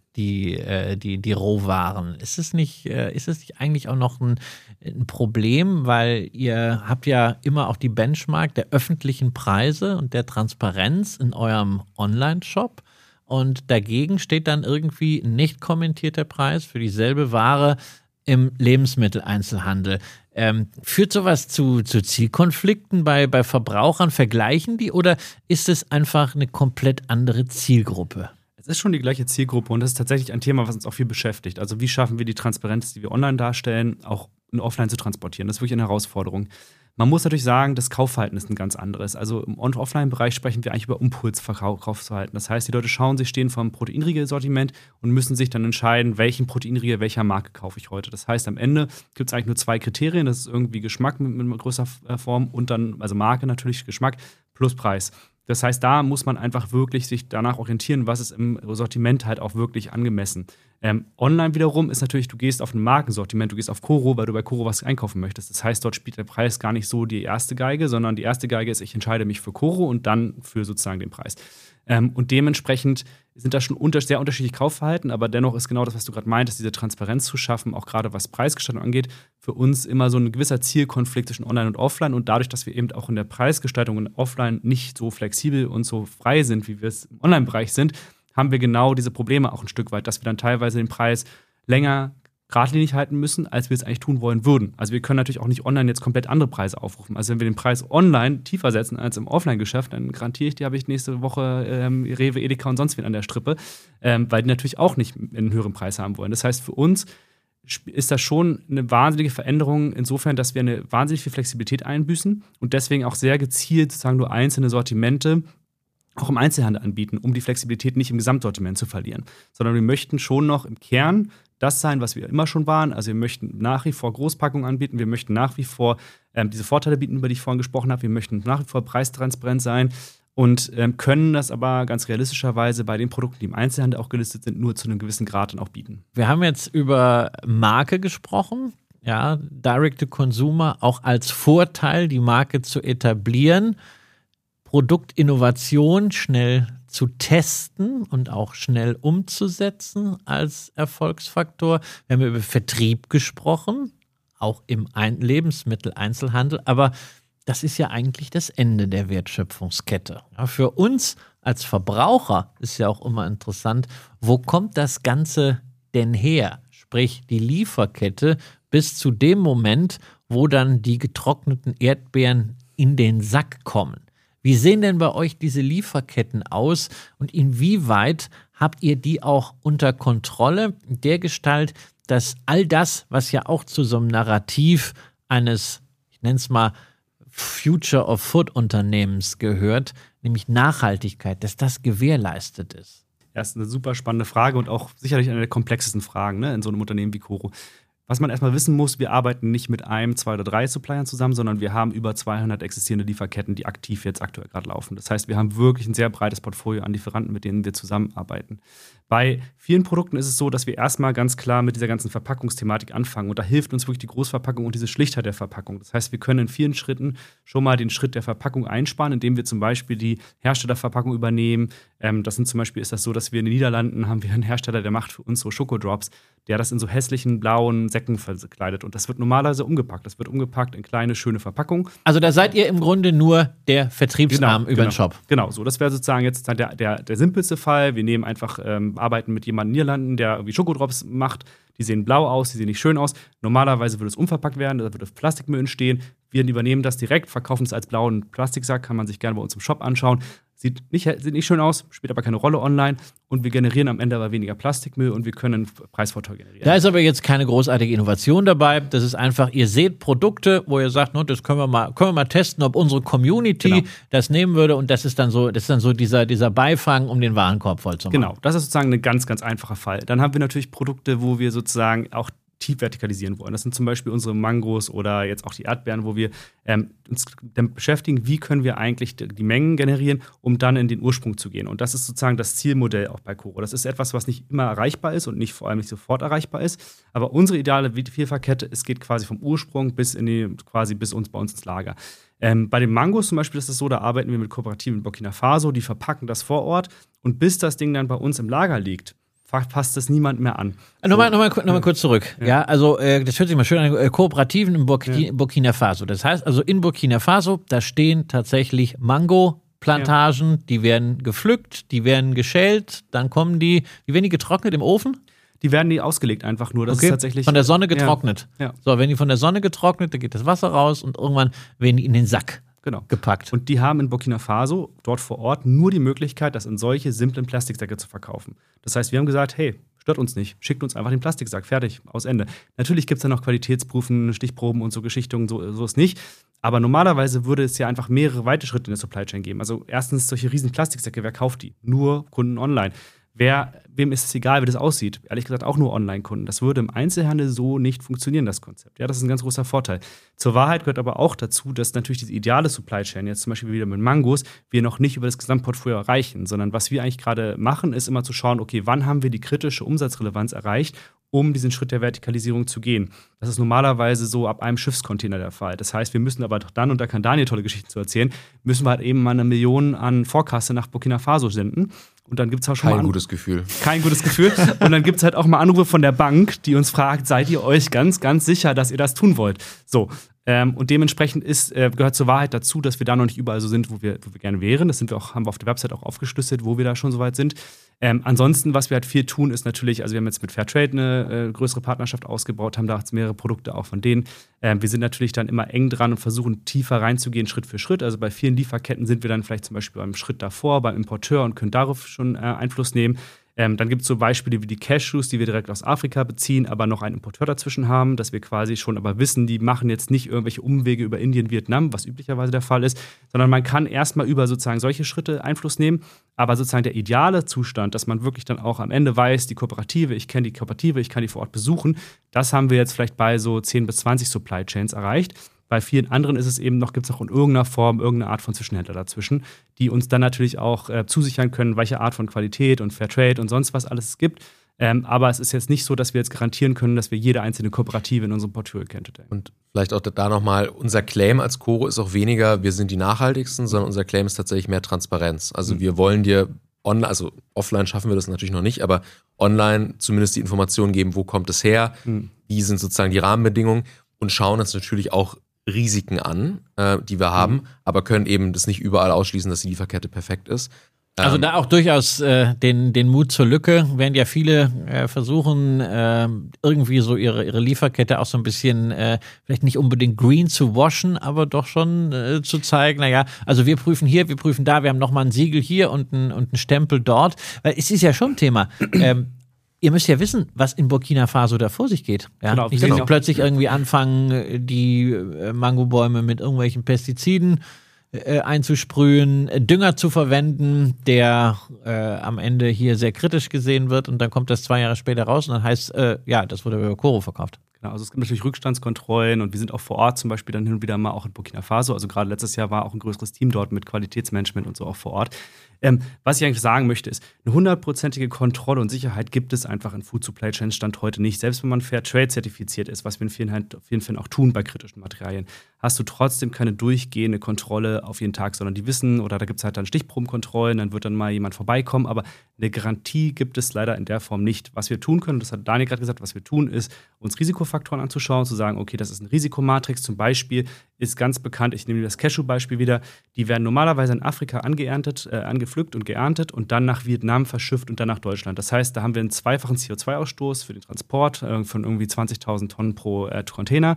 A: die Rohwaren. Ist es nicht eigentlich auch noch ein Problem, weil ihr habt ja immer auch die Benchmark der öffentlichen Preise und der Transparenz in eurem Online-Shop und dagegen steht dann irgendwie ein nicht kommentierter Preis für dieselbe Ware im Lebensmitteleinzelhandel. Führt sowas zu Zielkonflikten bei Verbrauchern? Vergleichen die oder ist es einfach eine komplett andere Zielgruppe?
B: Es ist schon die gleiche Zielgruppe und das ist tatsächlich ein Thema, was uns auch viel beschäftigt. Also wie schaffen wir die Transparenz, die wir online darstellen, auch in offline zu transportieren? Das ist wirklich eine Herausforderung. Man muss natürlich sagen, das Kaufverhalten ist ein ganz anderes. Also im On- und Offline-Bereich sprechen wir eigentlich über Impulskaufverhalten. Das heißt, die Leute stehen vor einem Proteinriegel-Sortiment und müssen sich dann entscheiden, welchen Proteinriegel welcher Marke kaufe ich heute. Das heißt, am Ende gibt es eigentlich nur 2 Kriterien. Das ist irgendwie Geschmack mit größerer Form und dann, also Marke natürlich, Geschmack plus Preis. Das heißt, da muss man einfach wirklich sich danach orientieren, was ist im Sortiment halt auch wirklich angemessen. Online wiederum ist natürlich, du gehst auf ein Markensortiment, du gehst auf Koro, weil du bei Koro was einkaufen möchtest. Das heißt, dort spielt der Preis gar nicht so die erste Geige, sondern die erste Geige ist, ich entscheide mich für Koro und dann für sozusagen den Preis. Und dementsprechend sind da schon sehr unterschiedliche Kaufverhalten, aber dennoch ist genau das, was du gerade meintest, diese Transparenz zu schaffen, auch gerade was Preisgestaltung angeht, für uns immer so ein gewisser Zielkonflikt zwischen Online und Offline und dadurch, dass wir eben auch in der Preisgestaltung in Offline nicht so flexibel und so frei sind, wie wir es im Online-Bereich sind, haben wir genau diese Probleme auch ein Stück weit, dass wir dann teilweise den Preis länger geradlinig halten müssen, als wir es eigentlich tun wollen würden. Also wir können natürlich auch nicht online jetzt komplett andere Preise aufrufen. Also wenn wir den Preis online tiefer setzen als im Offline-Geschäft, dann garantiere ich dir, habe ich nächste Woche Rewe, Edeka und sonst wen an der Strippe, weil die natürlich auch nicht einen höheren Preis haben wollen. Das heißt, für uns ist das schon eine wahnsinnige Veränderung insofern, dass wir eine wahnsinnig viel Flexibilität einbüßen und deswegen auch sehr gezielt sozusagen nur einzelne Sortimente auch im Einzelhandel anbieten, um die Flexibilität nicht im Gesamtsortiment zu verlieren. Sondern wir möchten schon noch im Kern das sein, was wir immer schon waren. Also wir möchten nach wie vor Großpackungen anbieten, wir möchten nach wie vor diese Vorteile bieten, über die ich vorhin gesprochen habe, wir möchten nach wie vor preistransparent sein und können das aber ganz realistischerweise bei den Produkten, die im Einzelhandel auch gelistet sind, nur zu einem gewissen Grad dann auch bieten.
A: Wir haben jetzt über Marke gesprochen, ja, Direct-to-Consumer auch als Vorteil, die Marke zu etablieren, Produktinnovation schnell zu testen und auch schnell umzusetzen als Erfolgsfaktor. Wir haben über Vertrieb gesprochen, auch im Lebensmitteleinzelhandel, aber das ist ja eigentlich das Ende der Wertschöpfungskette. Ja, für uns als Verbraucher ist ja auch immer interessant, wo kommt das Ganze denn her? Sprich, die Lieferkette bis zu dem Moment, wo dann die getrockneten Erdbeeren in den Sack kommen. Wie sehen denn bei euch diese Lieferketten aus und inwieweit habt ihr die auch unter Kontrolle dergestalt, dass all das, was ja auch zu so einem Narrativ eines, ich nenne es mal, Future of Food Unternehmens gehört, nämlich Nachhaltigkeit, dass das gewährleistet ist?
B: Das ist eine super spannende Frage und auch sicherlich eine der komplexesten Fragen, ne, in so einem Unternehmen wie Coro. Was man erstmal wissen muss, wir arbeiten nicht mit einem, 2 oder 3 Suppliern zusammen, sondern wir haben über 200 existierende Lieferketten, die aktiv jetzt aktuell gerade laufen. Das heißt, wir haben wirklich ein sehr breites Portfolio an Lieferanten, mit denen wir zusammenarbeiten. Bei vielen Produkten ist es so, dass wir erstmal ganz klar mit dieser ganzen Verpackungsthematik anfangen. Und da hilft uns wirklich die Großverpackung und diese Schlichtheit der Verpackung. Das heißt, wir können in vielen Schritten schon mal den Schritt der Verpackung einsparen, indem wir zum Beispiel die Herstellerverpackung übernehmen. Ist das so, dass wir in den Niederlanden haben wir einen Hersteller, der macht für uns so Schokodrops, der das in so hässlichen blauen Säcken verkleidet. Und das wird normalerweise umgepackt. Das wird umgepackt in kleine, schöne Verpackungen.
A: Also da seid ihr im Grunde nur der Vertriebsarm über den Shop.
B: Genau, so. Das wäre sozusagen jetzt der simpelste Fall. Wir nehmen einfach, arbeiten mit jemandem in den Niederlanden, der irgendwie Schokodrops macht. Die sehen blau aus, die sehen nicht schön aus. Normalerweise würde es umverpackt werden, da würde Plastikmüll entstehen. Wir übernehmen das direkt, verkaufen es als blauen Plastiksack, kann man sich gerne bei uns im Shop anschauen. Sieht nicht schön aus, spielt aber keine Rolle online und wir generieren am Ende aber weniger Plastikmüll und wir können einen Preisvorteil generieren.
A: Da ist aber jetzt keine großartige Innovation dabei. Das ist einfach, ihr seht Produkte, wo ihr sagt, das können wir mal testen, ob unsere Community das nehmen würde und das ist dann so dieser Beifang, um den Warenkorb voll zu machen.
B: Genau, das ist sozusagen ein ganz, ganz einfacher Fall. Dann haben wir natürlich Produkte, wo wir sozusagen auch tief vertikalisieren wollen. Das sind zum Beispiel unsere Mangos oder jetzt auch die Erdbeeren, wo wir uns damit beschäftigen, wie können wir eigentlich die Mengen generieren, um dann in den Ursprung zu gehen. Und das ist sozusagen das Zielmodell auch bei Coro. Das ist etwas, was nicht immer erreichbar ist und vor allem nicht sofort erreichbar ist. Aber unsere ideale Vielfachkette, es geht quasi vom Ursprung bis bei uns ins Lager. Bei den Mangos zum Beispiel ist es so, da arbeiten wir mit Kooperativen in Burkina Faso, die verpacken das vor Ort und bis das Ding dann bei uns im Lager liegt, fasst das niemand mehr an.
A: Nochmal kurz zurück. Ja, also das hört sich mal schön an. Kooperativen in Burkina Faso. Das heißt also in Burkina Faso, da stehen tatsächlich Mango-Plantagen, die werden gepflückt, die werden geschält, dann kommen wie werden die getrocknet im Ofen?
B: Die werden die ausgelegt einfach nur. Das ist tatsächlich
A: von der Sonne getrocknet.
B: Ja.
A: So, wenn die von der Sonne getrocknet, dann geht das Wasser raus und irgendwann werden die in den Sack gepackt.
B: Und die haben in Burkina Faso dort vor Ort nur die Möglichkeit, das in solche simplen Plastiksäcke zu verkaufen. Das heißt, wir haben gesagt, hey, stört uns nicht, schickt uns einfach den Plastiksack, fertig, aus Ende. Natürlich gibt es da noch Qualitätsprüfen, Stichproben und so Geschichten, so ist nicht. Aber normalerweise würde es ja einfach mehrere weite Schritte in der Supply Chain geben. Also erstens solche riesen Plastiksäcke, wer kauft die? Nur Kunden online. Wem ist es egal, wie das aussieht? Ehrlich gesagt auch nur Online-Kunden. Das würde im Einzelhandel so nicht funktionieren, das Konzept. Ja, das ist ein ganz großer Vorteil. Zur Wahrheit gehört aber auch dazu, dass natürlich diese ideale Supply Chain, jetzt zum Beispiel wieder mit Mangos, wir noch nicht über das Gesamtportfolio erreichen, sondern was wir eigentlich gerade machen, ist immer zu schauen, okay, wann haben wir die kritische Umsatzrelevanz erreicht, um diesen Schritt der Vertikalisierung zu gehen. Das ist normalerweise so ab einem Schiffscontainer der Fall. Das heißt, wir müssen aber doch dann, und da kann Daniel tolle Geschichten zu erzählen, müssen wir halt eben mal 1 Million an Forecaste nach Burkina Faso senden. Und dann gibt es auch schon
C: Kein gutes Gefühl.
B: Und dann gibt es halt auch mal Anrufe von der Bank, die uns fragt, seid ihr euch ganz, ganz sicher, dass ihr das tun wollt? So, Und dementsprechend gehört zur Wahrheit dazu, dass wir da noch nicht überall so sind, wo wir gerne wären. Das haben wir auf der Website auch aufgeschlüsselt, wo wir da schon so weit sind. Ansonsten, was wir halt viel tun, ist natürlich, also wir haben jetzt mit Fairtrade eine größere Partnerschaft ausgebaut, haben da jetzt mehrere Produkte auch von denen. Wir sind natürlich dann immer eng dran und versuchen tiefer reinzugehen, Schritt für Schritt. Also bei vielen Lieferketten sind wir dann vielleicht zum Beispiel beim Schritt davor, beim Importeur und können darauf schon Einfluss nehmen. Dann gibt es so Beispiele wie die Cashews, die wir direkt aus Afrika beziehen, aber noch einen Importeur dazwischen haben, dass wir quasi schon aber wissen, die machen jetzt nicht irgendwelche Umwege über Indien, Vietnam, was üblicherweise der Fall ist, sondern man kann erstmal über sozusagen solche Schritte Einfluss nehmen. Aber sozusagen der ideale Zustand, dass man wirklich dann auch am Ende weiß, ich kenne die Kooperative, ich kann die vor Ort besuchen, das haben wir jetzt vielleicht bei so 10 bis 20 Supply Chains erreicht. Bei vielen anderen ist es eben noch, gibt es auch in irgendeiner Form irgendeine Art von Zwischenhändler dazwischen, die uns dann natürlich auch zusichern können, welche Art von Qualität und Fairtrade und sonst was alles es gibt. Aber es ist jetzt nicht so, dass wir jetzt garantieren können, dass wir jede einzelne Kooperative in unserem Portfolio kennt.
C: Und vielleicht auch da nochmal, unser Claim als Coro ist auch weniger, wir sind die nachhaltigsten, sondern unser Claim ist tatsächlich mehr Transparenz. Also wir wollen dir online, also offline schaffen wir das natürlich noch nicht, aber online zumindest die Informationen geben, wo kommt es her, wie sind sozusagen die Rahmenbedingungen und schauen uns natürlich auch Risiken an, die wir haben, aber können eben das nicht überall ausschließen, dass die Lieferkette perfekt ist.
A: Also da auch durchaus den Mut zur Lücke, während ja viele versuchen, irgendwie so ihre Lieferkette auch so ein bisschen, vielleicht nicht unbedingt green zu waschen, aber doch schon zu zeigen, naja, also wir prüfen hier, wir prüfen da, wir haben nochmal ein Siegel hier und einen Stempel dort. Weil es ist ja schon ein Thema. Ihr müsst ja wissen, was in Burkina Faso da vor sich geht. Ja?
B: Genau,
A: Nicht, dass sie plötzlich irgendwie anfangen, die Mangobäume mit irgendwelchen Pestiziden einzusprühen, Dünger zu verwenden, der am Ende hier sehr kritisch gesehen wird und dann kommt das 2 Jahre später raus und dann heißt, das wurde über Coro verkauft.
B: Genau, also es gibt natürlich Rückstandskontrollen und wir sind auch vor Ort zum Beispiel dann hin und wieder mal auch in Burkina Faso. Also gerade letztes Jahr war auch ein größeres Team dort mit Qualitätsmanagement und so auch vor Ort. Was ich eigentlich sagen möchte, ist, eine 100%ige Kontrolle und Sicherheit gibt es einfach in Food Supply Chain Stand heute nicht. Selbst wenn man Fairtrade zertifiziert ist, was wir in vielen Fällen auch tun bei kritischen Materialien, hast du trotzdem keine durchgehende Kontrolle auf jeden Tag, sondern die wissen, oder da gibt es halt dann Stichprobenkontrollen, dann wird dann mal jemand vorbeikommen, aber eine Garantie gibt es leider in der Form nicht. Was wir tun können, das hat Daniel gerade gesagt, was wir tun, ist, uns Risikofaktoren anzuschauen, zu sagen, okay, das ist eine Risikomatrix, zum Beispiel ist ganz bekannt, ich nehme das Cashew-Beispiel wieder, die werden normalerweise in Afrika angepflückt und geerntet und dann nach Vietnam verschifft und dann nach Deutschland. Das heißt, da haben wir einen zweifachen CO2-Ausstoß für den Transport von irgendwie 20.000 Tonnen pro Container.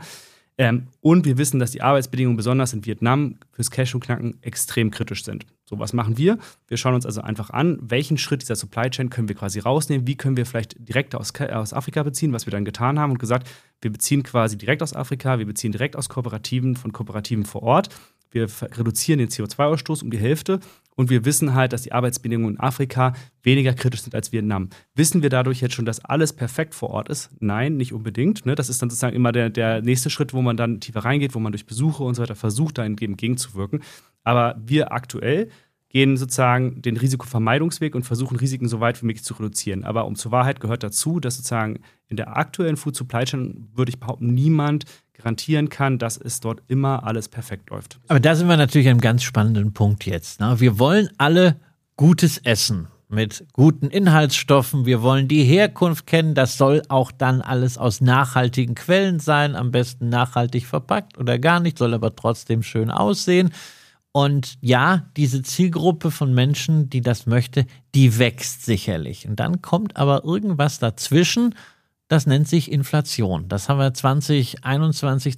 B: Und wir wissen, dass die Arbeitsbedingungen besonders in Vietnam fürs Cashew-Knacken extrem kritisch sind. So, was machen wir? Wir schauen uns also einfach an, welchen Schritt dieser Supply Chain können wir quasi rausnehmen, wie können wir vielleicht direkt aus Afrika beziehen, was wir dann getan haben und gesagt, wir beziehen quasi direkt aus Afrika, wir beziehen direkt aus Kooperativen, von Kooperativen vor Ort. Wir reduzieren den CO2-Ausstoß um die Hälfte und wir wissen halt, dass die Arbeitsbedingungen in Afrika weniger kritisch sind als Vietnam. Wissen wir dadurch jetzt schon, dass alles perfekt vor Ort ist? Nein, nicht unbedingt. Ne? Das ist dann sozusagen immer der nächste Schritt, wo man dann tiefer reingeht, wo man durch Besuche und so weiter versucht, da entgegenzuwirken. Aber wir aktuell gehen sozusagen den Risikovermeidungsweg und versuchen, Risiken so weit wie möglich zu reduzieren. Aber zur Wahrheit gehört dazu, dass sozusagen in der aktuellen Food Supply Chain, würde ich behaupten, niemand garantieren kann, dass es dort immer alles perfekt läuft.
A: Aber da sind wir natürlich an einem ganz spannenden Punkt jetzt. Ne? Wir wollen alle gutes Essen mit guten Inhaltsstoffen. Wir wollen die Herkunft kennen. Das soll auch dann alles aus nachhaltigen Quellen sein. Am besten nachhaltig verpackt oder gar nicht, soll aber trotzdem schön aussehen. Und ja, diese Zielgruppe von Menschen, die das möchte, die wächst sicherlich. Und dann kommt aber irgendwas dazwischen, das nennt sich Inflation. Das haben wir 2021,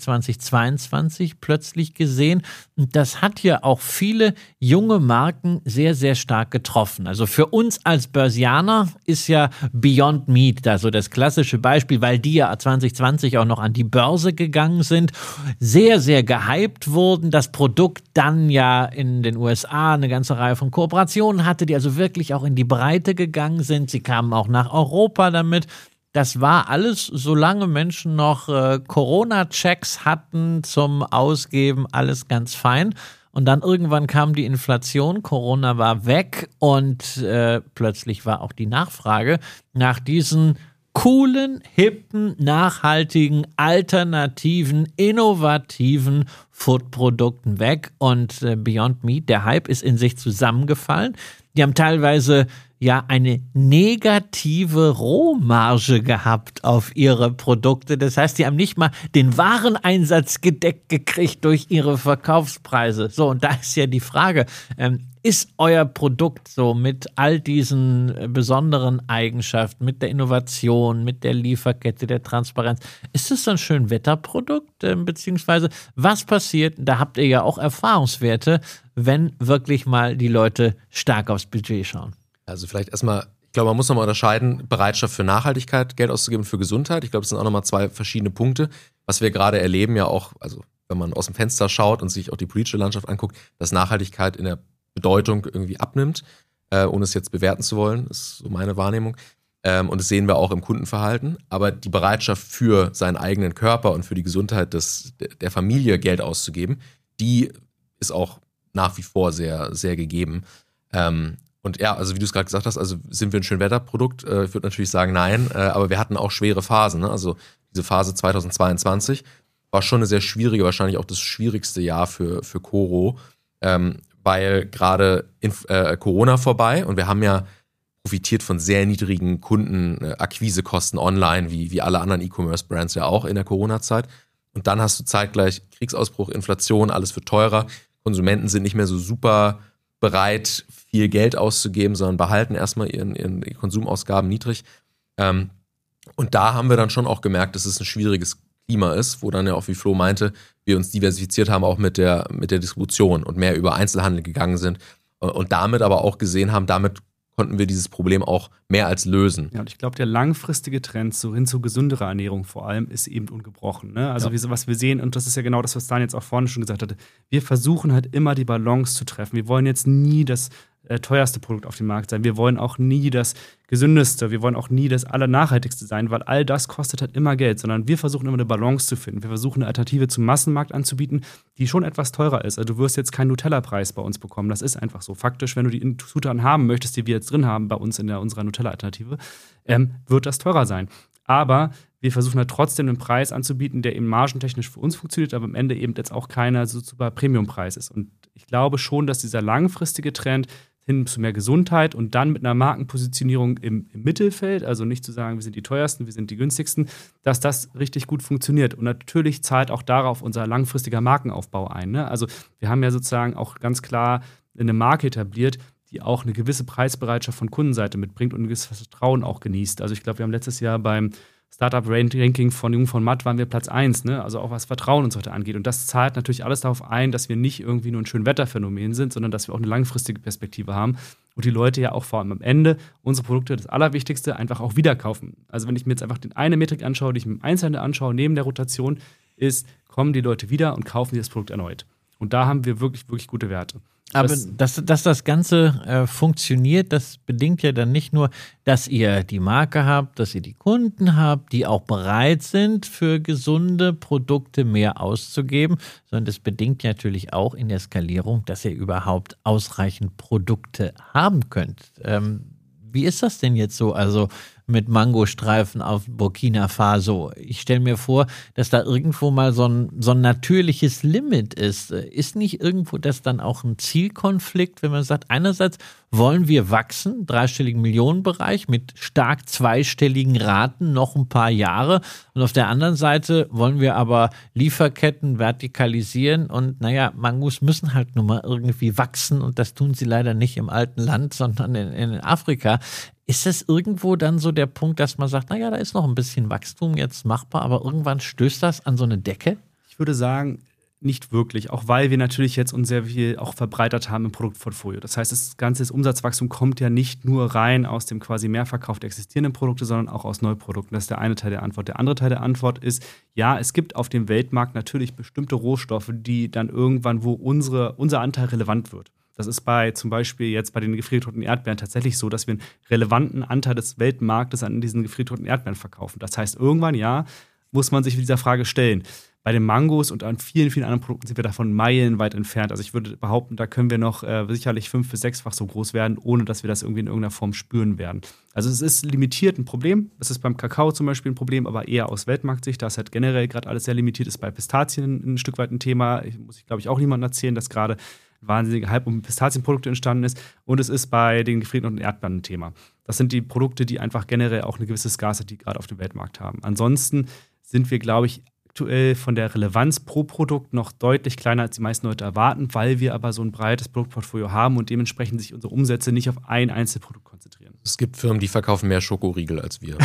A: 2022 plötzlich gesehen. Und das hat ja auch viele junge Marken sehr, sehr stark getroffen. Also für uns als Börsianer ist ja Beyond Meat da so das klassische Beispiel, weil die ja 2020 auch noch an die Börse gegangen sind, sehr, sehr gehypt wurden. Das Produkt dann ja in den USA eine ganze Reihe von Kooperationen hatte, die also wirklich auch in die Breite gegangen sind. Sie kamen auch nach Europa damit. Das war alles, solange Menschen noch Corona-Checks hatten zum Ausgeben, alles ganz fein. Und dann irgendwann kam die Inflation, Corona war weg und plötzlich war auch die Nachfrage nach diesen coolen, hippen, nachhaltigen, alternativen, innovativen Food-Produkten weg. Und Beyond Meat, der Hype ist in sich zusammengefallen. Die haben teilweise ja eine negative Rohmarge gehabt auf ihre Produkte. Das heißt, die haben nicht mal den Wareneinsatz gedeckt gekriegt durch ihre Verkaufspreise. So, und da ist ja die Frage, ist euer Produkt so mit all diesen besonderen Eigenschaften, mit der Innovation, mit der Lieferkette, der Transparenz, ist es so ein Schönwetterprodukt? Beziehungsweise, was passiert, da habt ihr ja auch Erfahrungswerte, wenn wirklich mal die Leute stark aufs Budget schauen?
C: Also vielleicht erstmal, ich glaube, man muss nochmal unterscheiden, Bereitschaft für Nachhaltigkeit, Geld auszugeben und für Gesundheit. Ich glaube, das sind auch nochmal zwei verschiedene Punkte. Was wir gerade erleben, ja auch, also wenn man aus dem Fenster schaut und sich auch die politische Landschaft anguckt, dass Nachhaltigkeit in der Bedeutung irgendwie abnimmt, ohne es jetzt bewerten zu wollen, ist so meine Wahrnehmung. Und das sehen wir auch im Kundenverhalten. Aber die Bereitschaft für seinen eigenen Körper und für die Gesundheit der Familie Geld auszugeben, die ist auch nach wie vor sehr, sehr gegeben. Und ja, also wie du es gerade gesagt hast, also sind wir ein Schönwetterprodukt? Ich würde natürlich sagen, nein, aber wir hatten auch schwere Phasen. Ne? Also diese Phase 2022 war schon eine sehr schwierige, wahrscheinlich auch das schwierigste Jahr für Coro, weil gerade Corona vorbei und wir haben ja profitiert von sehr niedrigen Kundenakquisekosten online, wie alle anderen E-Commerce-Brands ja auch in der Corona-Zeit. Und dann hast du zeitgleich Kriegsausbruch, Inflation, alles wird teurer. Konsumenten sind nicht mehr so super bereit, viel Geld auszugeben, sondern behalten erstmal ihren Konsumausgaben niedrig. Und da haben wir dann schon auch gemerkt, dass es ein schwieriges Klima ist, wo dann ja auch, wie Flo meinte, wir uns diversifiziert haben, auch mit der Distribution und mehr über Einzelhandel gegangen sind und damit aber auch gesehen haben, damit konnten wir dieses Problem auch mehr als lösen.
B: Ja, und ich glaube, der langfristige Trend hin zu gesünderer Ernährung vor allem ist eben ungebrochen. Ne? Also was wir sehen, und das ist ja genau das, was Dan jetzt auch vorne schon gesagt hatte, wir versuchen halt immer die Balance zu treffen. Wir wollen jetzt nie das teuerste Produkt auf dem Markt sein. Wir wollen auch nie das gesündeste, wir wollen auch nie das allernachhaltigste sein, weil all das kostet halt immer Geld, sondern wir versuchen immer eine Balance zu finden. Wir versuchen eine Alternative zum Massenmarkt anzubieten, die schon etwas teurer ist. Also du wirst jetzt keinen Nutella-Preis bei uns bekommen, das ist einfach so. Faktisch, wenn du die Zutaten haben möchtest, die wir jetzt drin haben bei uns in unserer Nutella-Alternative, wird das teurer sein. Aber wir versuchen halt trotzdem einen Preis anzubieten, der eben margentechnisch für uns funktioniert, aber am Ende eben jetzt auch keiner so super Premium-Preis ist. Und ich glaube schon, dass dieser langfristige Trend hin zu mehr Gesundheit und dann mit einer Markenpositionierung im Mittelfeld, also nicht zu sagen, wir sind die teuersten, wir sind die günstigsten, dass das richtig gut funktioniert. Und natürlich zahlt auch darauf unser langfristiger Markenaufbau ein. Ne? Also wir haben ja sozusagen auch ganz klar eine Marke etabliert, die auch eine gewisse Preisbereitschaft von Kundenseite mitbringt und ein gewisses Vertrauen auch genießt. Also ich glaube, wir haben letztes Jahr beim Startup-Ranking von Jung von Matt waren wir Platz 1, ne? Also auch was Vertrauen und so weiter angeht. Und das zahlt natürlich alles darauf ein, dass wir nicht irgendwie nur ein Schönwetterphänomen sind, sondern dass wir auch eine langfristige Perspektive haben und die Leute ja auch vor allem am Ende unsere Produkte, das Allerwichtigste, einfach auch wieder kaufen. Also wenn ich mir jetzt einfach eine Metrik anschaue, die ich mir im Einzelnen anschaue, neben der Rotation, ist, kommen die Leute wieder und kaufen das Produkt erneut. Und da haben wir wirklich, wirklich gute Werte.
A: Aber dass das Ganze funktioniert, das bedingt ja dann nicht nur, dass ihr die Marke habt, dass ihr die Kunden habt, die auch bereit sind, für gesunde Produkte mehr auszugeben, sondern das bedingt natürlich auch in der Skalierung, dass ihr überhaupt ausreichend Produkte haben könnt. Wie ist das denn jetzt so? Also mit Mangostreifen auf Burkina Faso. Ich stelle mir vor, dass da irgendwo mal so ein natürliches Limit ist. Ist nicht irgendwo das dann auch ein Zielkonflikt, wenn man sagt, einerseits wollen wir wachsen, dreistelligen Millionenbereich mit stark zweistelligen Raten noch ein paar Jahre und auf der anderen Seite wollen wir aber Lieferketten vertikalisieren und naja, Mangos müssen halt nun mal irgendwie wachsen und das tun sie leider nicht im alten Land, sondern in Afrika. Ist das irgendwo dann so der Punkt, dass man sagt, naja, da ist noch ein bisschen Wachstum jetzt machbar, aber irgendwann stößt das an so eine Decke?
B: Ich würde sagen, nicht wirklich, auch weil wir natürlich jetzt uns sehr viel auch verbreitert haben im Produktportfolio. Das heißt, das ganze Umsatzwachstum kommt ja nicht nur rein aus dem quasi Mehrverkauf der existierenden Produkte, sondern auch aus Neuprodukten. Das ist der eine Teil der Antwort. Der andere Teil der Antwort ist, ja, es gibt auf dem Weltmarkt natürlich bestimmte Rohstoffe, die dann irgendwann, wo unser Anteil relevant wird. Das ist zum Beispiel jetzt bei den gefriergetrockneten Erdbeeren tatsächlich so, dass wir einen relevanten Anteil des Weltmarktes an diesen gefriergetrockneten Erdbeeren verkaufen. Das heißt, irgendwann, ja, muss man sich dieser Frage stellen. Bei den Mangos und an vielen, vielen anderen Produkten sind wir davon meilenweit entfernt. Also ich würde behaupten, da können wir noch sicherlich 5- bis 6-fach so groß werden, ohne dass wir das irgendwie in irgendeiner Form spüren werden. Also es ist limitiert ein Problem. Es ist beim Kakao zum Beispiel ein Problem, aber eher aus Weltmarktsicht. Da ist halt generell gerade alles sehr limitiert. Ist bei Pistazien ein Stück weit ein Thema. Muss ich, glaube ich, auch niemandem erzählen, dass gerade wahnsinniger Hype um Pistazienprodukte entstanden ist. Und es ist bei den gefrierten Erdbeeren ein Thema. Das sind die Produkte, die einfach generell auch eine gewisse Scarcity gerade auf dem Weltmarkt haben. Ansonsten sind wir, glaube ich, aktuell von der Relevanz pro Produkt noch deutlich kleiner, als die meisten Leute erwarten, weil wir aber so ein breites Produktportfolio haben und dementsprechend sich unsere Umsätze nicht auf ein Einzelprodukt konzentrieren.
C: Es gibt Firmen, die verkaufen mehr Schokoriegel als wir.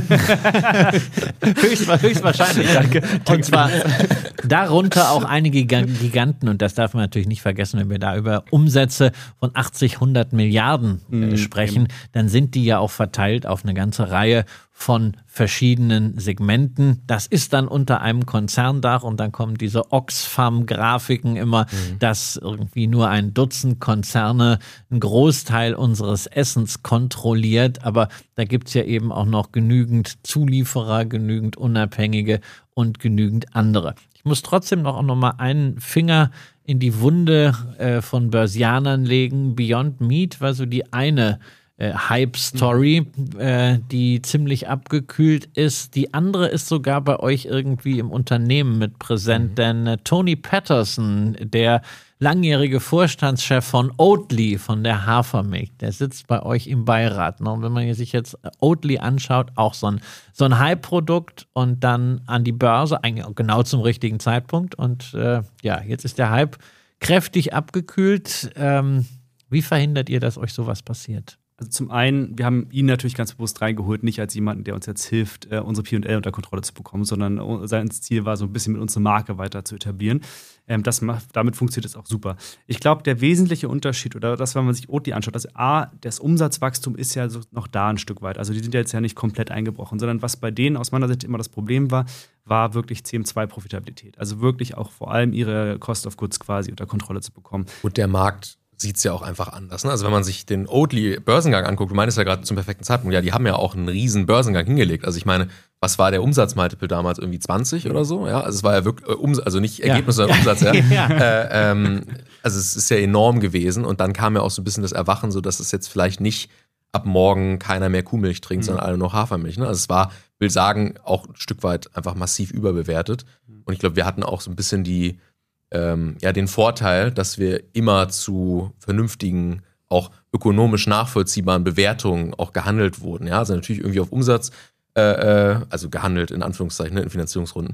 A: Höchstwahrscheinlich. Danke. Und zwar darunter auch einige Giganten, und das darf man natürlich nicht vergessen, wenn wir da über Umsätze von 80, 100 Milliarden sprechen, dann sind die ja auch verteilt auf eine ganze Reihe von verschiedenen Segmenten. Das ist dann unter einem Konzerndach und dann kommen diese Oxfam-Grafiken immer, dass irgendwie nur ein Dutzend Konzerne einen Großteil unseres Essens kontrolliert. Aber da gibt es ja eben auch noch genügend Zulieferer, genügend Unabhängige und genügend andere. Ich muss trotzdem noch mal einen Finger in die Wunde von Börsianern legen. Beyond Meat war so die eine Hype-Story, die ziemlich abgekühlt ist. Die andere ist sogar bei euch irgendwie im Unternehmen mit präsent, denn Tony Patterson, der langjährige Vorstandschef von Oatly, von der Hafermilch, der sitzt bei euch im Beirat. Und wenn man sich jetzt Oatly anschaut, auch so ein Hype-Produkt und dann an die Börse, eigentlich genau zum richtigen Zeitpunkt. Und jetzt ist der Hype kräftig abgekühlt. Wie verhindert ihr, dass euch sowas passiert?
B: Also zum einen, wir haben ihn natürlich ganz bewusst reingeholt, nicht als jemanden, der uns jetzt hilft, unsere P&L unter Kontrolle zu bekommen, sondern sein Ziel war so ein bisschen mit unserer Marke weiter zu etablieren. Damit funktioniert es auch super. Ich glaube, der wesentliche Unterschied, oder das, wenn man sich Oatly anschaut, das Umsatzwachstum ist ja so noch da ein Stück weit. Also die sind ja jetzt ja nicht komplett eingebrochen, sondern was bei denen aus meiner Sicht immer das Problem war wirklich CM2-Profitabilität. Also wirklich auch vor allem ihre Cost of Goods quasi unter Kontrolle zu bekommen.
C: Und der Markt sieht es ja auch einfach anders. Ne? Also wenn man sich den Oatly-Börsengang anguckt, du meinst ja gerade zum perfekten Zeitpunkt, ja, die haben ja auch einen riesen Börsengang hingelegt. Also ich meine, was war der Umsatzmultiple damals? Irgendwie 20 oder so? Ja, also es war ja wirklich, also nicht Ergebnis, sondern Umsatz. Ja. Also es ist ja enorm gewesen und dann kam ja auch so ein bisschen das Erwachen, so dass es jetzt vielleicht nicht ab morgen keiner mehr Kuhmilch trinkt, sondern alle noch Hafermilch. Ne? Also es war, will sagen, auch ein Stück weit einfach massiv überbewertet. Und ich glaube, wir hatten auch so ein bisschen den Vorteil, dass wir immer zu vernünftigen, auch ökonomisch nachvollziehbaren Bewertungen auch gehandelt wurden. Ja, also natürlich irgendwie auf Umsatz, also gehandelt in Anführungszeichen, in Finanzierungsrunden.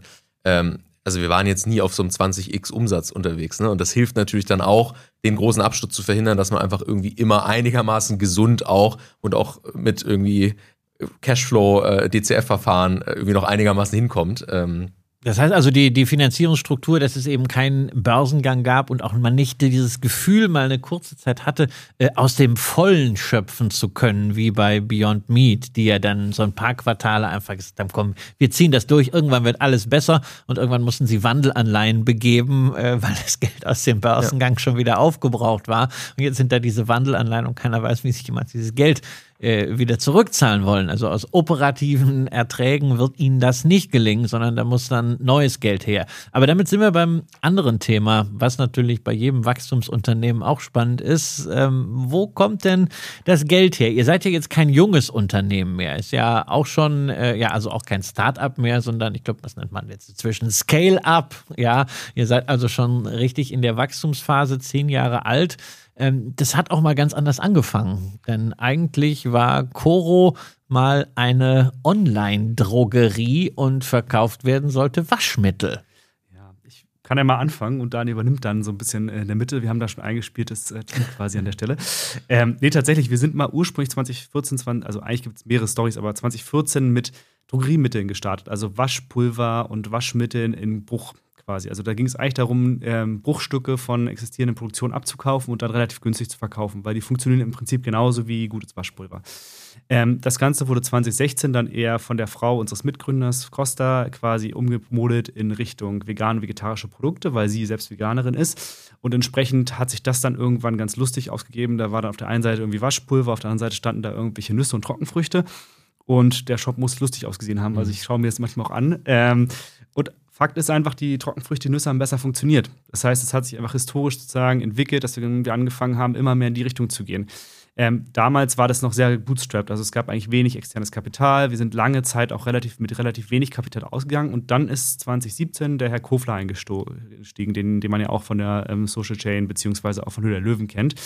C: Also wir waren jetzt nie auf so einem 20x Umsatz unterwegs. Ne? Und das hilft natürlich dann auch, den großen Absturz zu verhindern, dass man einfach irgendwie immer einigermaßen gesund auch und auch mit irgendwie Cashflow, DCF-Verfahren irgendwie noch einigermaßen hinkommt.
A: Das heißt also, die Finanzierungsstruktur, dass es eben keinen Börsengang gab und auch man nicht dieses Gefühl mal eine kurze Zeit hatte, aus dem Vollen schöpfen zu können, wie bei Beyond Meat, die ja dann so ein paar Quartale einfach gesagt haben, komm, wir ziehen das durch, irgendwann wird alles besser und irgendwann mussten sie Wandelanleihen begeben, weil das Geld aus dem Börsengang schon wieder aufgebraucht war. Und jetzt sind da diese Wandelanleihen und keiner weiß, wie sich jemand dieses Geld wieder zurückzahlen wollen. Also aus operativen Erträgen wird ihnen das nicht gelingen, sondern da muss dann neues Geld her. Aber damit sind wir beim anderen Thema, was natürlich bei jedem Wachstumsunternehmen auch spannend ist. Wo kommt denn das Geld her? Ihr seid ja jetzt kein junges Unternehmen mehr. Ist ja auch schon, also auch kein Start-up mehr, sondern ich glaube, was nennt man jetzt inzwischen? Scale-up. Ja, ihr seid also schon richtig in der Wachstumsphase, 10 Jahre alt. Das hat auch mal ganz anders angefangen, denn eigentlich war Coro mal eine Online-Drogerie und verkauft werden sollte Waschmittel.
B: Ja, ich kann ja mal anfangen und Daniel übernimmt dann so ein bisschen in der Mitte. Wir haben da schon eingespieltes Team quasi an der Stelle. Tatsächlich, wir sind mal ursprünglich 2014, also eigentlich gibt es mehrere Storys, aber 2014 mit Drogeriemitteln gestartet, also Waschpulver und Waschmitteln in Bruch. Quasi. Also da ging es eigentlich darum, Bruchstücke von existierenden Produktionen abzukaufen und dann relativ günstig zu verkaufen, weil die funktionieren im Prinzip genauso wie gutes Waschpulver. Das Ganze wurde 2016 dann eher von der Frau unseres Mitgründers Costa quasi umgemodelt in Richtung vegan-vegetarische Produkte, weil sie selbst Veganerin ist. Und entsprechend hat sich das dann irgendwann ganz lustig ausgegeben. Da war dann auf der einen Seite irgendwie Waschpulver, auf der anderen Seite standen da irgendwelche Nüsse und Trockenfrüchte. Und der Shop muss lustig ausgesehen haben. Also ich schaue mir das manchmal auch an. Und Fakt ist einfach, die Trockenfrüchte, die Nüsse haben besser funktioniert. Das heißt, es hat sich einfach historisch sozusagen entwickelt, dass wir angefangen haben, immer mehr in die Richtung zu gehen. Damals war das noch sehr bootstrapped, also es gab eigentlich wenig externes Kapital. Wir sind lange Zeit auch mit relativ wenig Kapital ausgegangen und dann ist 2017 der Herr Kofler eingestiegen, den man ja auch von der Social Chain beziehungsweise auch von Höhle der Löwen kennt,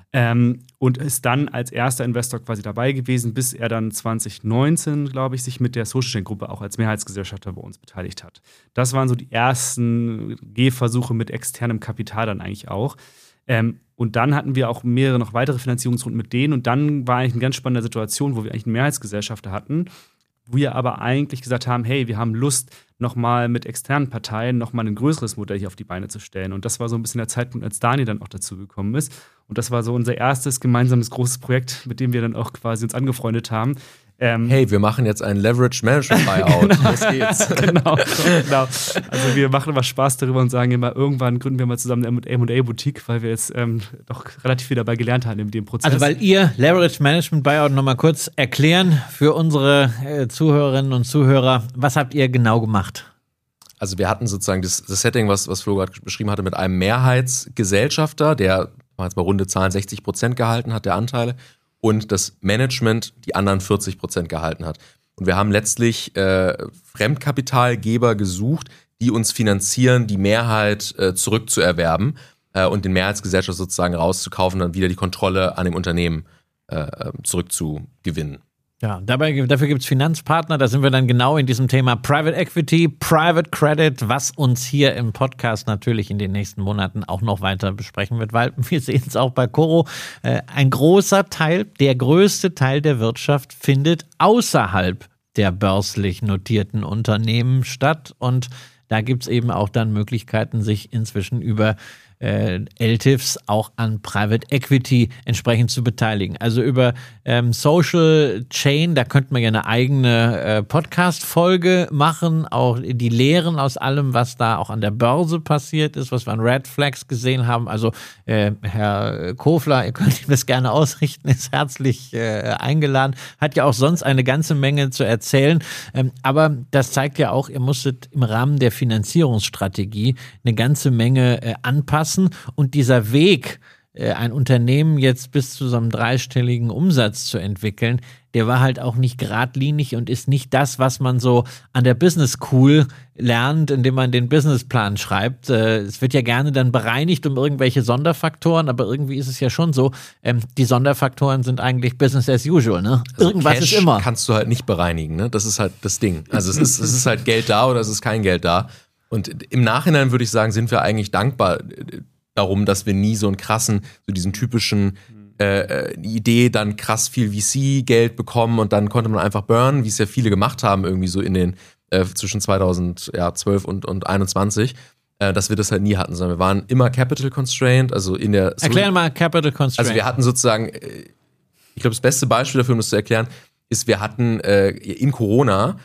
B: und ist dann als erster Investor quasi dabei gewesen, bis er dann 2019, glaube ich, sich mit der Social Chain Gruppe auch als Mehrheitsgesellschafter bei uns beteiligt hat. Das waren so die ersten Gehversuche mit externem Kapital dann eigentlich auch. Und dann hatten wir auch mehrere noch weitere Finanzierungsrunden mit denen. Und dann war eigentlich eine ganz spannende Situation, wo wir eigentlich einen Mehrheitsgesellschafter hatten, wo wir aber eigentlich gesagt haben, hey, wir haben Lust, nochmal mit externen Parteien nochmal ein größeres Modell hier auf die Beine zu stellen. Und das war so ein bisschen der Zeitpunkt, als Daniel dann auch dazu gekommen ist. Und das war so unser erstes gemeinsames großes Projekt, mit dem wir dann auch quasi uns angefreundet haben.
C: Hey, wir machen jetzt ein Leverage Management Buyout.
B: Genau.
C: Los geht's.
B: genau. Also wir machen immer Spaß darüber und sagen immer, irgendwann gründen wir mal zusammen eine M&A-Boutique, weil wir jetzt doch relativ viel dabei gelernt haben in dem Prozess.
A: Also weil ihr Leverage Management Buyout nochmal kurz erklären für unsere Zuhörerinnen und Zuhörer, was habt ihr genau gemacht?
C: Also wir hatten sozusagen das Setting, was Flo gerade beschrieben hatte, mit einem Mehrheitsgesellschafter, der jetzt mal runde Zahlen 60% gehalten hat, der Anteile, und das Management die anderen 40% gehalten hat. Und wir haben letztlich Fremdkapitalgeber gesucht, die uns finanzieren, die Mehrheit zurückzuerwerben und den Mehrheitsgesellschaft sozusagen rauszukaufen, dann wieder die Kontrolle an dem Unternehmen zurückzugewinnen.
A: Ja, dafür gibt es Finanzpartner, da sind wir dann genau in diesem Thema Private Equity, Private Credit, was uns hier im Podcast natürlich in den nächsten Monaten auch noch weiter besprechen wird, weil wir sehen es auch bei Coro, ein großer Teil, der größte Teil der Wirtschaft findet außerhalb der börslich notierten Unternehmen statt und da gibt es eben auch dann Möglichkeiten, sich inzwischen über LTIFs auch an Private Equity entsprechend zu beteiligen. Also über Social Chain, da könnte man ja eine eigene Podcast-Folge machen, auch die Lehren aus allem, was da auch an der Börse passiert ist, was wir an Red Flags gesehen haben. Also Herr Kofler, ihr könnt ihm das gerne ausrichten, ist herzlich eingeladen, hat ja auch sonst eine ganze Menge zu erzählen, aber das zeigt ja auch, ihr musstet im Rahmen der Finanzierungsstrategie eine ganze Menge anpassen. Und dieser Weg, ein Unternehmen jetzt bis zu so einem dreistelligen Umsatz zu entwickeln, der war halt auch nicht geradlinig und ist nicht das, was man so an der Business School lernt, indem man den Businessplan schreibt. Es wird ja gerne dann bereinigt um irgendwelche Sonderfaktoren, aber irgendwie ist es ja schon so, die Sonderfaktoren sind eigentlich Business as usual, ne?
C: Also
A: Irgendwas
C: Cash
A: ist immer.
C: Kannst du halt nicht bereinigen, ne? Das ist halt das Ding. Also es ist halt Geld da oder es ist kein Geld da. Und im Nachhinein würde ich sagen, sind wir eigentlich dankbar darum, dass wir nie so diesen typischen Idee, dann krass viel VC-Geld bekommen und dann konnte man einfach burnen, wie es ja viele gemacht haben, irgendwie so in den zwischen 2012 und 2021, dass wir das halt nie hatten, sondern wir waren immer Capital Constrained, also in der...
A: Erklär mal Capital Constraint.
C: Also wir hatten sozusagen, ich glaube, das beste Beispiel dafür, um das zu erklären, ist, wir hatten in Corona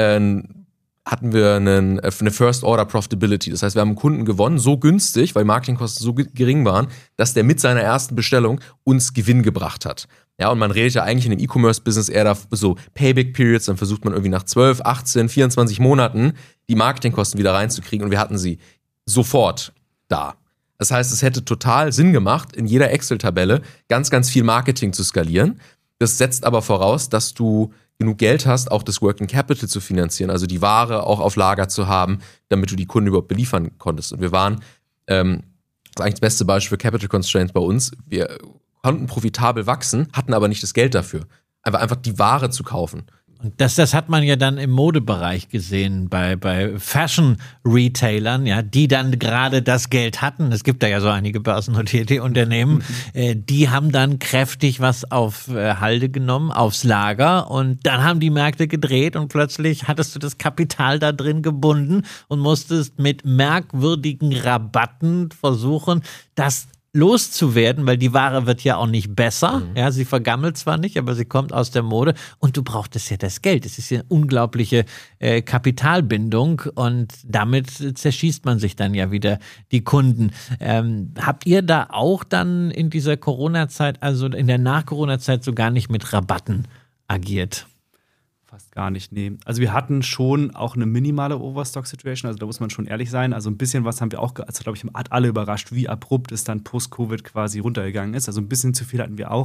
C: hatten wir eine First-Order-Profitability. Das heißt, wir haben einen Kunden gewonnen, so günstig, weil Marketingkosten so gering waren, dass der mit seiner ersten Bestellung uns Gewinn gebracht hat. Ja, und man redet ja eigentlich in dem E-Commerce-Business eher da so Payback-Periods, dann versucht man irgendwie nach 12, 18, 24 Monaten die Marketingkosten wieder reinzukriegen und wir hatten sie sofort da. Das heißt, es hätte total Sinn gemacht, in jeder Excel-Tabelle ganz, ganz viel Marketing zu skalieren. Das setzt aber voraus, dass du genug Geld hast, auch das Working Capital zu finanzieren, also die Ware auch auf Lager zu haben, damit du die Kunden überhaupt beliefern konntest. Und wir waren, das ist eigentlich das beste Beispiel für Capital Constraints bei uns, wir konnten profitabel wachsen, hatten aber nicht das Geld dafür, einfach die Ware zu kaufen.
A: Und das hat man ja dann im Modebereich gesehen, bei Fashion-Retailern, ja, die dann gerade das Geld hatten. Es gibt da ja so einige börsennotierte Unternehmen, die haben dann kräftig was auf Halde genommen, aufs Lager und dann haben die Märkte gedreht und plötzlich hattest du das Kapital da drin gebunden und musstest mit merkwürdigen Rabatten versuchen, das loszuwerden, weil die Ware wird ja auch nicht besser. Ja, sie vergammelt zwar nicht, aber sie kommt aus der Mode und du brauchtest ja das Geld. Es ist ja eine unglaubliche Kapitalbindung und damit zerschießt man sich dann ja wieder die Kunden. Habt ihr da auch dann in dieser Corona-Zeit, also in der Nach-Corona-Zeit so gar nicht mit Rabatten agiert?
B: Fast gar nicht, nee. Also wir hatten schon auch eine minimale Overstock-Situation, also da muss man schon ehrlich sein. Also ein bisschen was haben wir auch, also glaube ich, hat alle überrascht, wie abrupt es dann post-Covid quasi runtergegangen ist. Also ein bisschen zu viel hatten wir auch.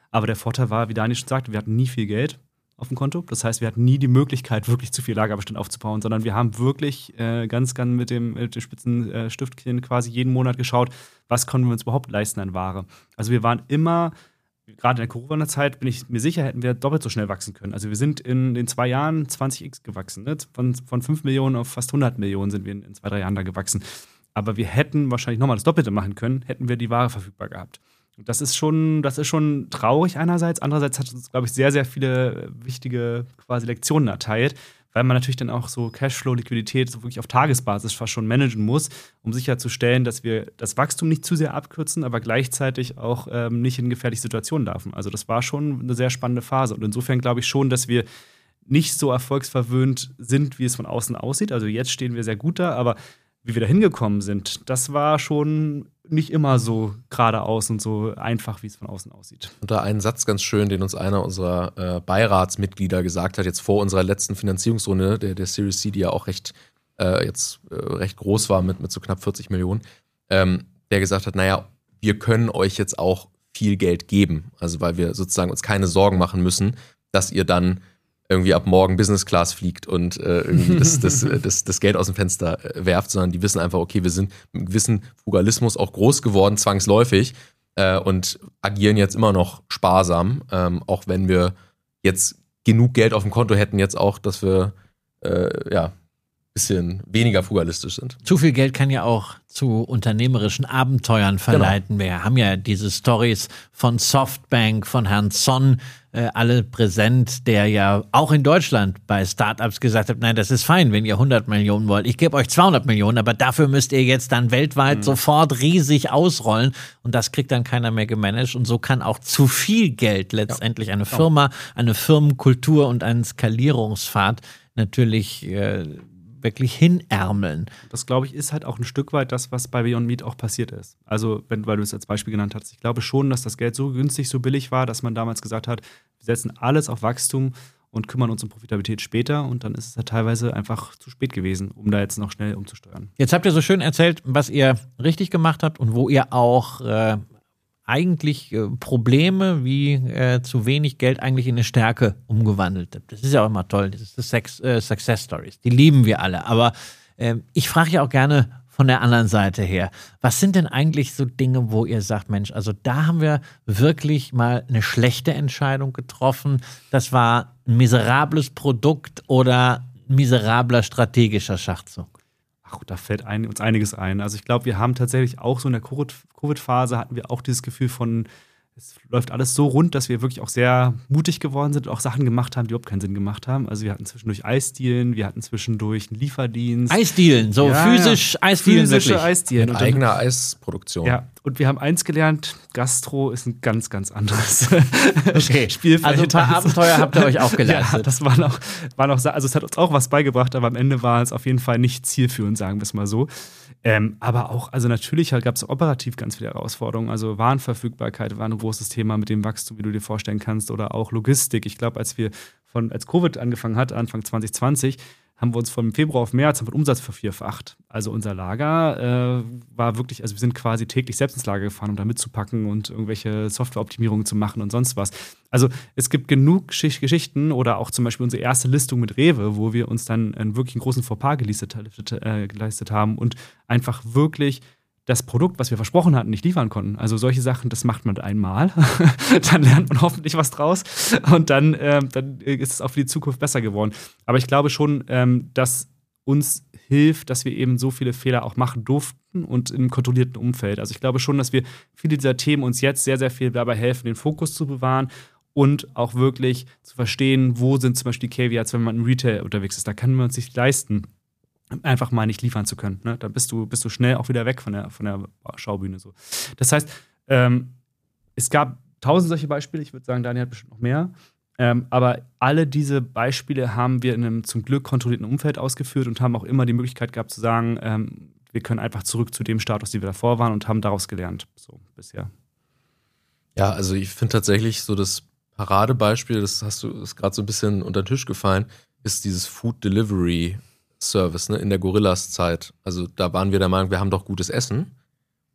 B: Aber der Vorteil war, wie Daniel schon sagte, wir hatten nie viel Geld auf dem Konto. Das heißt, wir hatten nie die Möglichkeit, wirklich zu viel Lagerbestand aufzubauen, sondern wir haben wirklich ganz mit dem spitzen Stiftchen quasi jeden Monat geschaut, was konnten wir uns überhaupt leisten an Ware. Also wir waren immer, gerade in der Corona-Zeit, bin ich mir sicher, hätten wir doppelt so schnell wachsen können. Also wir sind in den 2 Jahren 20x gewachsen. Ne? Von 5 Millionen auf fast 100 Millionen sind wir in 2, 3 Jahren da gewachsen. Aber wir hätten wahrscheinlich nochmal das Doppelte machen können, hätten wir die Ware verfügbar gehabt. Und das ist schon traurig einerseits. Andererseits hat es uns, glaube ich, sehr, sehr viele wichtige quasi Lektionen erteilt, weil man natürlich dann auch so Cashflow, Liquidität so wirklich auf Tagesbasis fast schon managen muss, um sicherzustellen, dass wir das Wachstum nicht zu sehr abkürzen, aber gleichzeitig auch nicht in gefährliche Situationen laufen. Also das war schon eine sehr spannende Phase. Und insofern glaube ich schon, dass wir nicht so erfolgsverwöhnt sind, wie es von außen aussieht. Also jetzt stehen wir sehr gut da, aber wie wir da hingekommen sind, das war schon nicht immer so geradeaus und so einfach, wie es von außen aussieht.
C: Und da einen Satz ganz schön, den uns einer unserer Beiratsmitglieder gesagt hat, jetzt vor unserer letzten Finanzierungsrunde, der Series C, die ja auch recht groß war mit so knapp 40 Millionen, der gesagt hat, naja, wir können euch jetzt auch viel Geld geben. Also weil wir sozusagen uns keine Sorgen machen müssen, dass ihr dann irgendwie ab morgen Business Class fliegt und irgendwie das Geld aus dem Fenster werft, sondern die wissen einfach, okay, wir sind mit einem gewissen Frugalismus auch groß geworden, zwangsläufig, und agieren jetzt immer noch sparsam, auch wenn wir jetzt genug Geld auf dem Konto hätten, jetzt auch, dass wir bisschen weniger frugalistisch sind.
A: Zu viel Geld kann ja auch zu unternehmerischen Abenteuern verleiten. Genau. Wir haben ja diese Stories von Softbank, von Herrn Son, alle präsent, der ja auch in Deutschland bei Startups gesagt hat, nein, das ist fein, wenn ihr 100 Millionen wollt. Ich gebe euch 200 Millionen, aber dafür müsst ihr jetzt dann weltweit sofort riesig ausrollen. Und das kriegt dann keiner mehr gemanagt. Und so kann auch zu viel Geld letztendlich eine Firma, eine Firmenkultur und einen Skalierungspfad natürlich wirklich hinärmeln.
B: Das, glaube ich, ist halt auch ein Stück weit das, was bei Beyond Meat auch passiert ist. Also, weil du es als Beispiel genannt hast. Ich glaube schon, dass das Geld so günstig, so billig war, dass man damals gesagt hat, wir setzen alles auf Wachstum und kümmern uns um Profitabilität später. Und dann ist es ja teilweise einfach zu spät gewesen, um da jetzt noch schnell umzusteuern.
A: Jetzt habt ihr so schön erzählt, was ihr richtig gemacht habt und wo ihr auch eigentlich Probleme wie zu wenig Geld eigentlich in eine Stärke umgewandelt habt. Das ist ja auch immer toll. Das ist Success Stories. Die lieben wir alle. Aber ich frage ja auch gerne von der anderen Seite her. Was sind denn eigentlich so Dinge, wo ihr sagt, Mensch, also da haben wir wirklich mal eine schlechte Entscheidung getroffen. Das war ein miserables Produkt oder ein miserabler strategischer Schachzug?
B: Ach, da fällt uns einiges ein. Also ich glaube, wir haben tatsächlich auch so in der Covid-Phase hatten wir auch dieses Gefühl von, es läuft alles so rund, dass wir wirklich auch sehr mutig geworden sind und auch Sachen gemacht haben, die überhaupt keinen Sinn gemacht haben. Also wir hatten zwischendurch Eisdielen, wir hatten zwischendurch einen Lieferdienst.
A: Eisdielen, so physisch Eisdielen.
B: Physische Eisdielen.
C: Mit eigener Eisproduktion.
B: Ja, und wir haben eins gelernt, Gastro ist ein ganz, ganz anderes
A: Spielfeld. Also ein paar Abenteuer habt ihr euch auch gelernt.
B: Ja, das war noch, also es hat uns auch was beigebracht, aber am Ende war es auf jeden Fall nicht zielführend, sagen wir es mal so. Aber auch, also natürlich gab es operativ ganz viele Herausforderungen. Also Warenverfügbarkeit war ein großes Thema mit dem Wachstum, wie du dir vorstellen kannst, oder auch Logistik. Ich glaube, als Covid angefangen hat, Anfang 2020, haben wir uns von Februar auf März den Umsatz vervierfacht. Also unser Lager war wirklich, also wir sind quasi täglich selbst ins Lager gefahren, um da mitzupacken und irgendwelche Softwareoptimierungen zu machen und sonst was. Also es gibt genug Geschichten oder auch zum Beispiel unsere erste Listung mit Rewe, wo wir uns dann einen wirklich großen Fauxpas geleistet haben und einfach wirklich das Produkt, was wir versprochen hatten, nicht liefern konnten. Also solche Sachen, das macht man einmal. Dann lernt man hoffentlich was draus. Und dann ist es auch für die Zukunft besser geworden. Aber ich glaube schon, dass uns hilft, dass wir eben so viele Fehler auch machen durften und im kontrollierten Umfeld. Also ich glaube schon, dass wir viele dieser Themen uns jetzt sehr, sehr viel dabei helfen, den Fokus zu bewahren und auch wirklich zu verstehen, wo sind zum Beispiel die KPIs, wenn man im Retail unterwegs ist. Da kann man uns nicht leisten, einfach mal nicht liefern zu können. Ne? Da bist du schnell auch wieder weg von der Schaubühne. So. Das heißt, es gab 1000 solche Beispiele. Ich würde sagen, Daniel hat bestimmt noch mehr. Aber alle diese Beispiele haben wir in einem zum Glück kontrollierten Umfeld ausgeführt und haben auch immer die Möglichkeit gehabt zu sagen, wir können einfach zurück zu dem Status, den wir davor waren und haben daraus gelernt. So bisher.
C: Ja, also ich finde tatsächlich so das Paradebeispiel, das ist gerade so ein bisschen unter den Tisch gefallen, ist dieses Food Delivery Service, ne, in der Gorillas-Zeit. Also da waren wir der Meinung, wir haben doch gutes Essen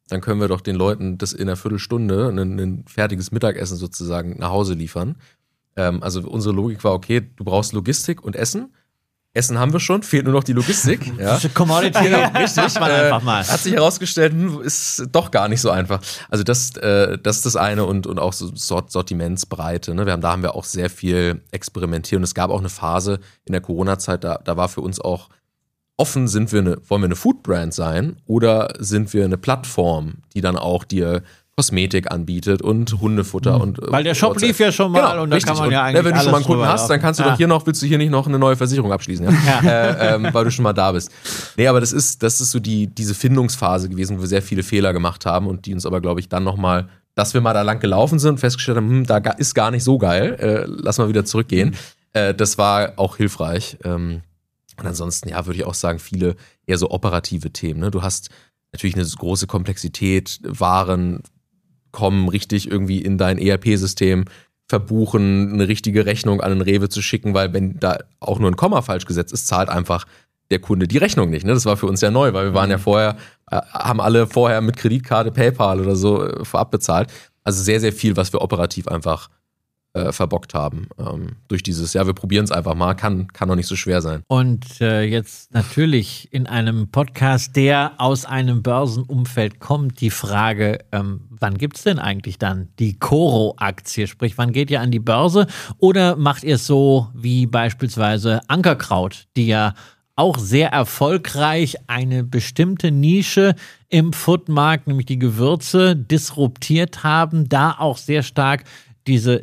C: dann können wir doch den Leuten das in einer Viertelstunde, ein fertiges Mittagessen sozusagen nach Hause liefern. Also unsere Logik war, okay, du brauchst Logistik und Essen. Essen haben wir schon, fehlt nur noch die Logistik. Ja.
A: Commodity, richtig, einfach mal.
C: Hat sich herausgestellt, ist doch gar nicht so einfach. Also das ist das eine und auch so Sortimentsbreite. Ne? Da haben wir auch sehr viel experimentiert und es gab auch eine Phase in der Corona-Zeit, da war für uns auch offen, wollen wir eine Food-Brand sein oder sind wir eine Plattform, die dann auch dir Kosmetik anbietet und Hundefutter und
A: weil der Shop lief ja schon mal, genau, und da kann man ja eigentlich
C: wenn du schon mal einen Kunden hast, dann kannst du doch willst du hier nicht noch eine neue Versicherung abschließen, ja? Weil du schon mal da bist. Nee, aber das ist so diese Findungsphase gewesen, wo wir sehr viele Fehler gemacht haben und die uns aber, glaube ich, dann nochmal, dass wir mal da lang gelaufen sind und festgestellt haben, da ist gar nicht so geil, lass mal wieder zurückgehen. Das war auch hilfreich. Und ansonsten, würde ich auch sagen, viele eher so operative Themen. Ne? Du hast natürlich eine große Komplexität, Waren kommen richtig irgendwie in dein ERP-System, verbuchen, eine richtige Rechnung an den Rewe zu schicken, weil wenn da auch nur ein Komma falsch gesetzt ist, zahlt einfach der Kunde die Rechnung nicht. Ne? Das war für uns ja neu, weil wir waren ja haben alle vorher mit Kreditkarte, PayPal oder so vorab bezahlt. Also sehr, sehr viel, was wir operativ einfach verbockt haben. Durch dieses, wir probieren es einfach mal, kann doch nicht so schwer sein.
A: Und jetzt natürlich in einem Podcast, der aus einem Börsenumfeld kommt, die Frage, wann gibt es denn eigentlich dann die Koro-Aktie? Sprich, wann geht ihr an die Börse? Oder macht ihr es so wie beispielsweise Ankerkraut, die ja auch sehr erfolgreich eine bestimmte Nische im Foodmarkt, nämlich die Gewürze, disruptiert haben, da auch sehr stark diese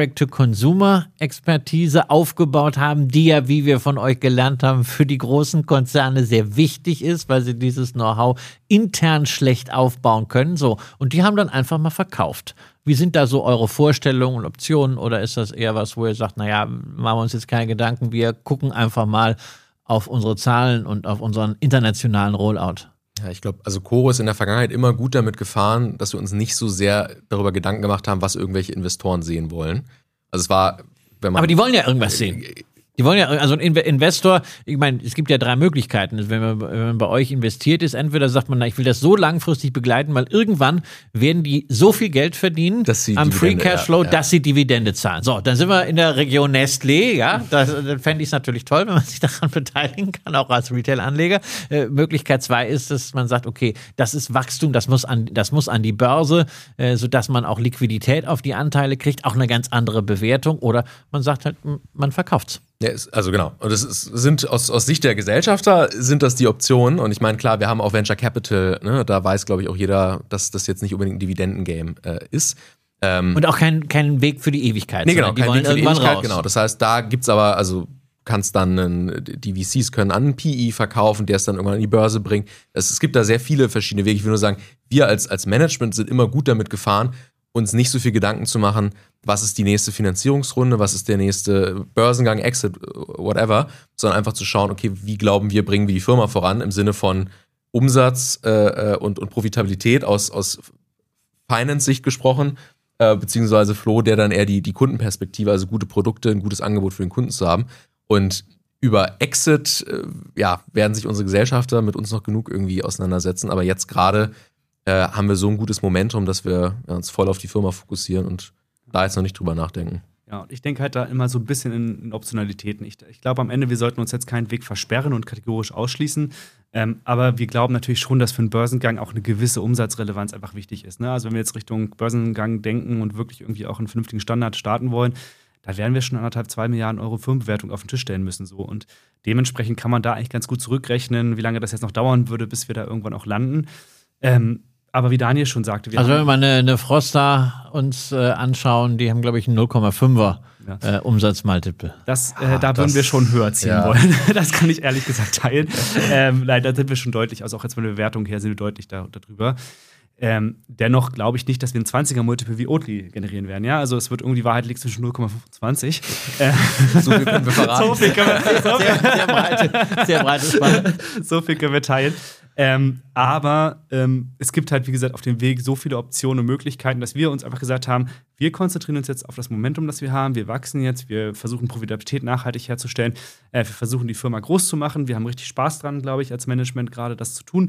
A: Direct-to-Consumer-Expertise aufgebaut haben, die ja, wie wir von euch gelernt haben, für die großen Konzerne sehr wichtig ist, weil sie dieses Know-how intern schlecht aufbauen können. So, und die haben dann einfach mal verkauft. Wie sind da so eure Vorstellungen und Optionen? Oder ist das eher was, wo ihr sagt, machen wir uns jetzt keine Gedanken, wir gucken einfach mal auf unsere Zahlen und auf unseren internationalen Rollout?
C: Ja, ich glaube, also Koro ist in der Vergangenheit immer gut damit gefahren, dass wir uns nicht so sehr darüber Gedanken gemacht haben, was irgendwelche Investoren sehen wollen. Also es war, wenn man...
A: Aber die wollen ja irgendwas sehen. Die wollen ja, also ein Investor, ich meine, es gibt ja 3 Möglichkeiten. Wenn man bei euch investiert ist, entweder sagt man, ich will das so langfristig begleiten, weil irgendwann werden die so viel Geld verdienen am Free Cashflow, dass sie Dividende zahlen. So, dann sind wir in der Region Nestlé, dann fände ich es natürlich toll, wenn man sich daran beteiligen kann, auch als Retail-Anleger. Möglichkeit 2 ist, dass man sagt, okay, das ist Wachstum, das muss an die Börse, sodass man auch Liquidität auf die Anteile kriegt, auch eine ganz andere Bewertung. Oder man sagt halt, man verkauft's.
C: Ja, also genau. Und sind aus Sicht der Gesellschafter sind das die Optionen. Und ich meine, klar, wir haben auch Venture Capital, ne? Da weiß, glaube ich, auch jeder, dass das jetzt nicht unbedingt ein Dividendengame ist.
A: Und auch kein Weg für die Ewigkeit.
C: Nee, genau,
A: die wollen irgendwann raus.
C: Genau. Das heißt, da gibt's aber, also kannst dann, die VCs können an einen PI verkaufen, der es dann irgendwann an die Börse bringt. Es gibt da sehr viele verschiedene Wege. Ich will nur sagen, wir als Management sind immer gut damit gefahren, uns nicht so viel Gedanken zu machen, was ist die nächste Finanzierungsrunde, was ist der nächste Börsengang, Exit, whatever, sondern einfach zu schauen, okay, wie glauben wir, bringen wir die Firma voran im Sinne von Umsatz und Profitabilität aus Finance-Sicht gesprochen, beziehungsweise Flo, der dann eher die Kundenperspektive, also gute Produkte, ein gutes Angebot für den Kunden zu haben. Und über Exit, werden sich unsere Gesellschafter mit uns noch genug irgendwie auseinandersetzen, aber jetzt gerade haben wir so ein gutes Momentum, dass wir uns voll auf die Firma fokussieren und da jetzt noch nicht drüber nachdenken.
B: Ja, und ich denke halt da immer so ein bisschen in Optionalitäten. Ich glaube am Ende, wir sollten uns jetzt keinen Weg versperren und kategorisch ausschließen. Aber wir glauben natürlich schon, dass für einen Börsengang auch eine gewisse Umsatzrelevanz einfach wichtig ist. Ne? Also wenn wir jetzt Richtung Börsengang denken und wirklich irgendwie auch einen vernünftigen Standard starten wollen, da werden wir schon 1,5–2 Milliarden Euro Firmenbewertung auf den Tisch stellen müssen. So. Und dementsprechend kann man da eigentlich ganz gut zurückrechnen, wie lange das jetzt noch dauern würde, bis wir da irgendwann auch landen. Aber wie Daniel schon sagte,
A: wenn wir mal eine Frosta uns anschauen, die haben, glaube ich, einen 0,5er Umsatzmultiple.
B: Da würden wir schon höher ziehen wollen. Das kann ich ehrlich gesagt teilen. Nein, da sind wir schon deutlich, also auch jetzt von der Bewertung her sind wir deutlich darüber. Dennoch glaube ich nicht, dass wir einen 20er-Multiple wie Oatly generieren werden. Ja? Also es wird irgendwie die Wahrheit liegt zwischen 0,25.
C: So viel können wir verraten.
B: So viel können wir,
A: sehr breites Spann.
B: So viel können wir teilen. Aber es gibt halt, wie gesagt, auf dem Weg so viele Optionen und Möglichkeiten, dass wir uns einfach gesagt haben, wir konzentrieren uns jetzt auf das Momentum, das wir haben. Wir wachsen jetzt, wir versuchen Profitabilität nachhaltig herzustellen. Wir versuchen die Firma groß zu machen. Wir haben richtig Spaß dran, glaube ich, als Management gerade das zu tun.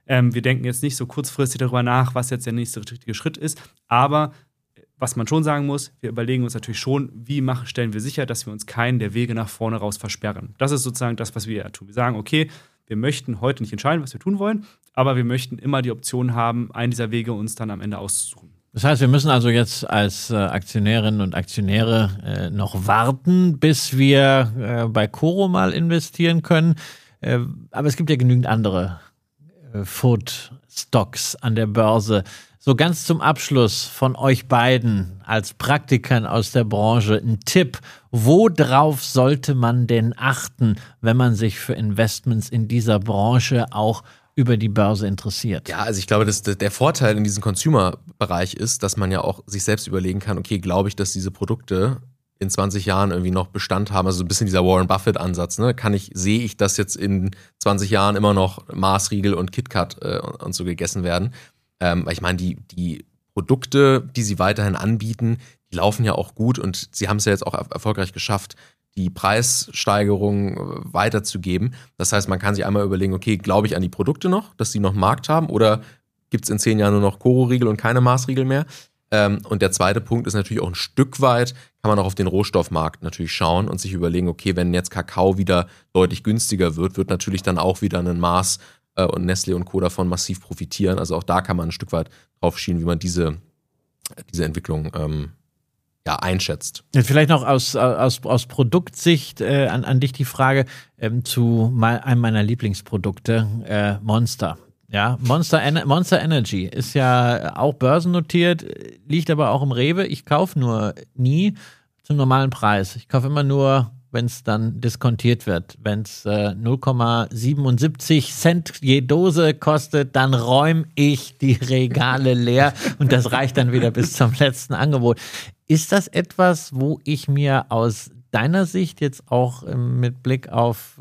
B: Wir denken jetzt nicht so kurzfristig darüber nach, was jetzt der nächste richtige Schritt ist. Aber was man schon sagen muss, wir überlegen uns natürlich schon, stellen wir sicher, dass wir uns keinen der Wege nach vorne raus versperren. Das ist sozusagen das, was wir tun. Wir sagen, okay, wir möchten heute nicht entscheiden, was wir tun wollen, aber wir möchten immer die Option haben, einen dieser Wege uns dann am Ende auszusuchen.
A: Das heißt, wir müssen also jetzt als Aktionärinnen und Aktionäre noch warten, bis wir bei Koro mal investieren können. Aber es gibt ja genügend andere Food-Stocks an der Börse. So ganz zum Abschluss von euch beiden als Praktikern aus der Branche ein Tipp. Worauf sollte man denn achten, wenn man sich für Investments in dieser Branche auch über die Börse interessiert?
C: Ja, also ich glaube, dass der Vorteil in diesem Consumer-Bereich ist, dass man ja auch sich selbst überlegen kann, okay, glaube ich, dass diese Produkte in 20 Jahren irgendwie noch Bestand haben, also so ein bisschen dieser Warren Buffett-Ansatz, ne? Sehe ich, dass jetzt in 20 Jahren immer noch Mars-Riegel und KitKat und so gegessen werden? Weil ich meine, die Produkte, die sie weiterhin anbieten, die laufen ja auch gut und sie haben es ja jetzt auch erfolgreich geschafft, die Preissteigerung weiterzugeben. Das heißt, man kann sich einmal überlegen, okay, glaube ich an die Produkte noch, dass sie noch einen Markt haben oder gibt es in 10 Jahren nur noch Koro-Riegel und keine Mars-Riegel mehr? Und der zweite Punkt ist natürlich auch ein Stück weit, kann man auch auf den Rohstoffmarkt natürlich schauen und sich überlegen, okay, wenn jetzt Kakao wieder deutlich günstiger wird natürlich dann auch wieder ein Mars und Nestlé und Co. davon massiv profitieren. Also auch da kann man ein Stück weit drauf schielen, wie man diese Entwicklung einschätzt.
A: Jetzt vielleicht noch aus Produktsicht an dich die Frage zu einem meiner Lieblingsprodukte, Monster. Ja, Monster Energy ist ja auch börsennotiert, liegt aber auch im Rewe. Ich kaufe nur nie zum normalen Preis. Ich kaufe immer nur, wenn es dann diskontiert wird. Wenn es 0,77 Cent je Dose kostet, dann räume ich die Regale leer und das reicht dann wieder bis zum letzten Angebot. Ist das etwas, wo ich mir aus deiner Sicht jetzt auch mit Blick auf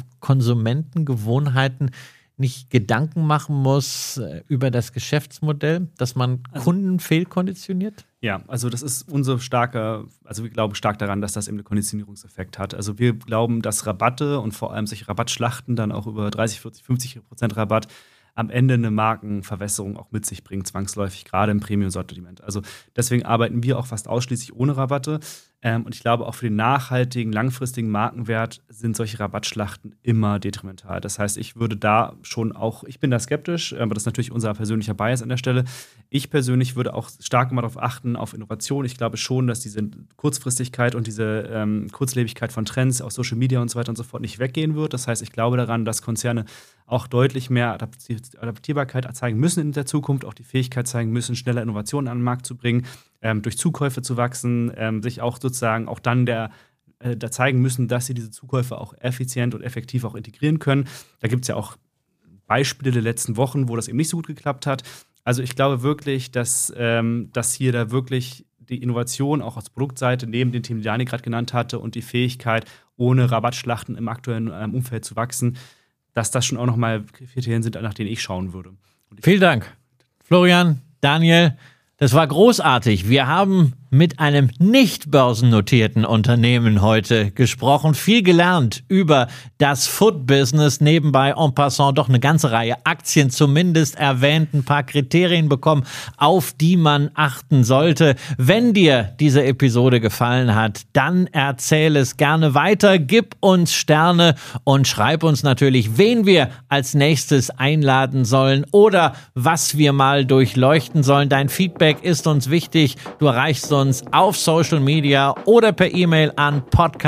A: Konsumentengewohnheiten nicht Gedanken machen muss über das Geschäftsmodell, dass man Kunden fehlkonditioniert?
B: Ja, also das ist wir glauben stark daran, dass das eben einen Konditionierungseffekt hat. Also wir glauben, dass Rabatte und vor allem solche Rabattschlachten dann auch über 30, 40, 50% Rabatt am Ende eine Markenverwässerung auch mit sich bringen, zwangsläufig, gerade im Premium-Sortiment. Also deswegen arbeiten wir auch fast ausschließlich ohne Rabatte. Und ich glaube, auch für den nachhaltigen, langfristigen Markenwert sind solche Rabattschlachten immer detrimental. Das heißt, ich bin da skeptisch, aber das ist natürlich unser persönlicher Bias an der Stelle. Ich persönlich würde auch stark immer darauf achten, auf Innovation. Ich glaube schon, dass diese Kurzfristigkeit und diese Kurzlebigkeit von Trends auf Social Media und so weiter und so fort nicht weggehen wird. Das heißt, ich glaube daran, dass Konzerne auch deutlich mehr Adaptierbarkeit zeigen müssen in der Zukunft, auch die Fähigkeit zeigen müssen, schneller Innovationen an den Markt zu bringen, durch Zukäufe zu wachsen, sich auch sozusagen auch dann da zeigen müssen, dass sie diese Zukäufe auch effizient und effektiv auch integrieren können. Da gibt es ja auch Beispiele der letzten Wochen, wo das eben nicht so gut geklappt hat. Also ich glaube wirklich, dass hier da wirklich die Innovation auch aus Produktseite neben den Themen, die Dani gerade genannt hatte und die Fähigkeit, ohne Rabattschlachten im aktuellen Umfeld zu wachsen, dass das schon auch nochmal Kriterien sind, nach denen ich schauen würde.
A: Vielen Dank, Florian, Daniel. Das war großartig. Wir haben mit einem nicht börsennotierten Unternehmen heute gesprochen, viel gelernt über das Food-Business, nebenbei en passant doch eine ganze Reihe Aktien zumindest erwähnt, ein paar Kriterien bekommen, auf die man achten sollte. Wenn dir diese Episode gefallen hat, dann erzähl es gerne weiter, gib uns Sterne und schreib uns natürlich, wen wir als nächstes einladen sollen oder was wir mal durchleuchten sollen. Dein Feedback ist uns wichtig. Du erreichst uns auf Social Media oder per E-Mail an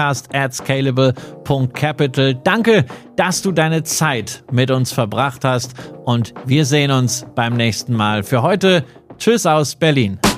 A: podcast@scalable.capital. Danke, dass du deine Zeit mit uns verbracht hast und wir sehen uns beim nächsten Mal. Für heute, tschüss aus Berlin.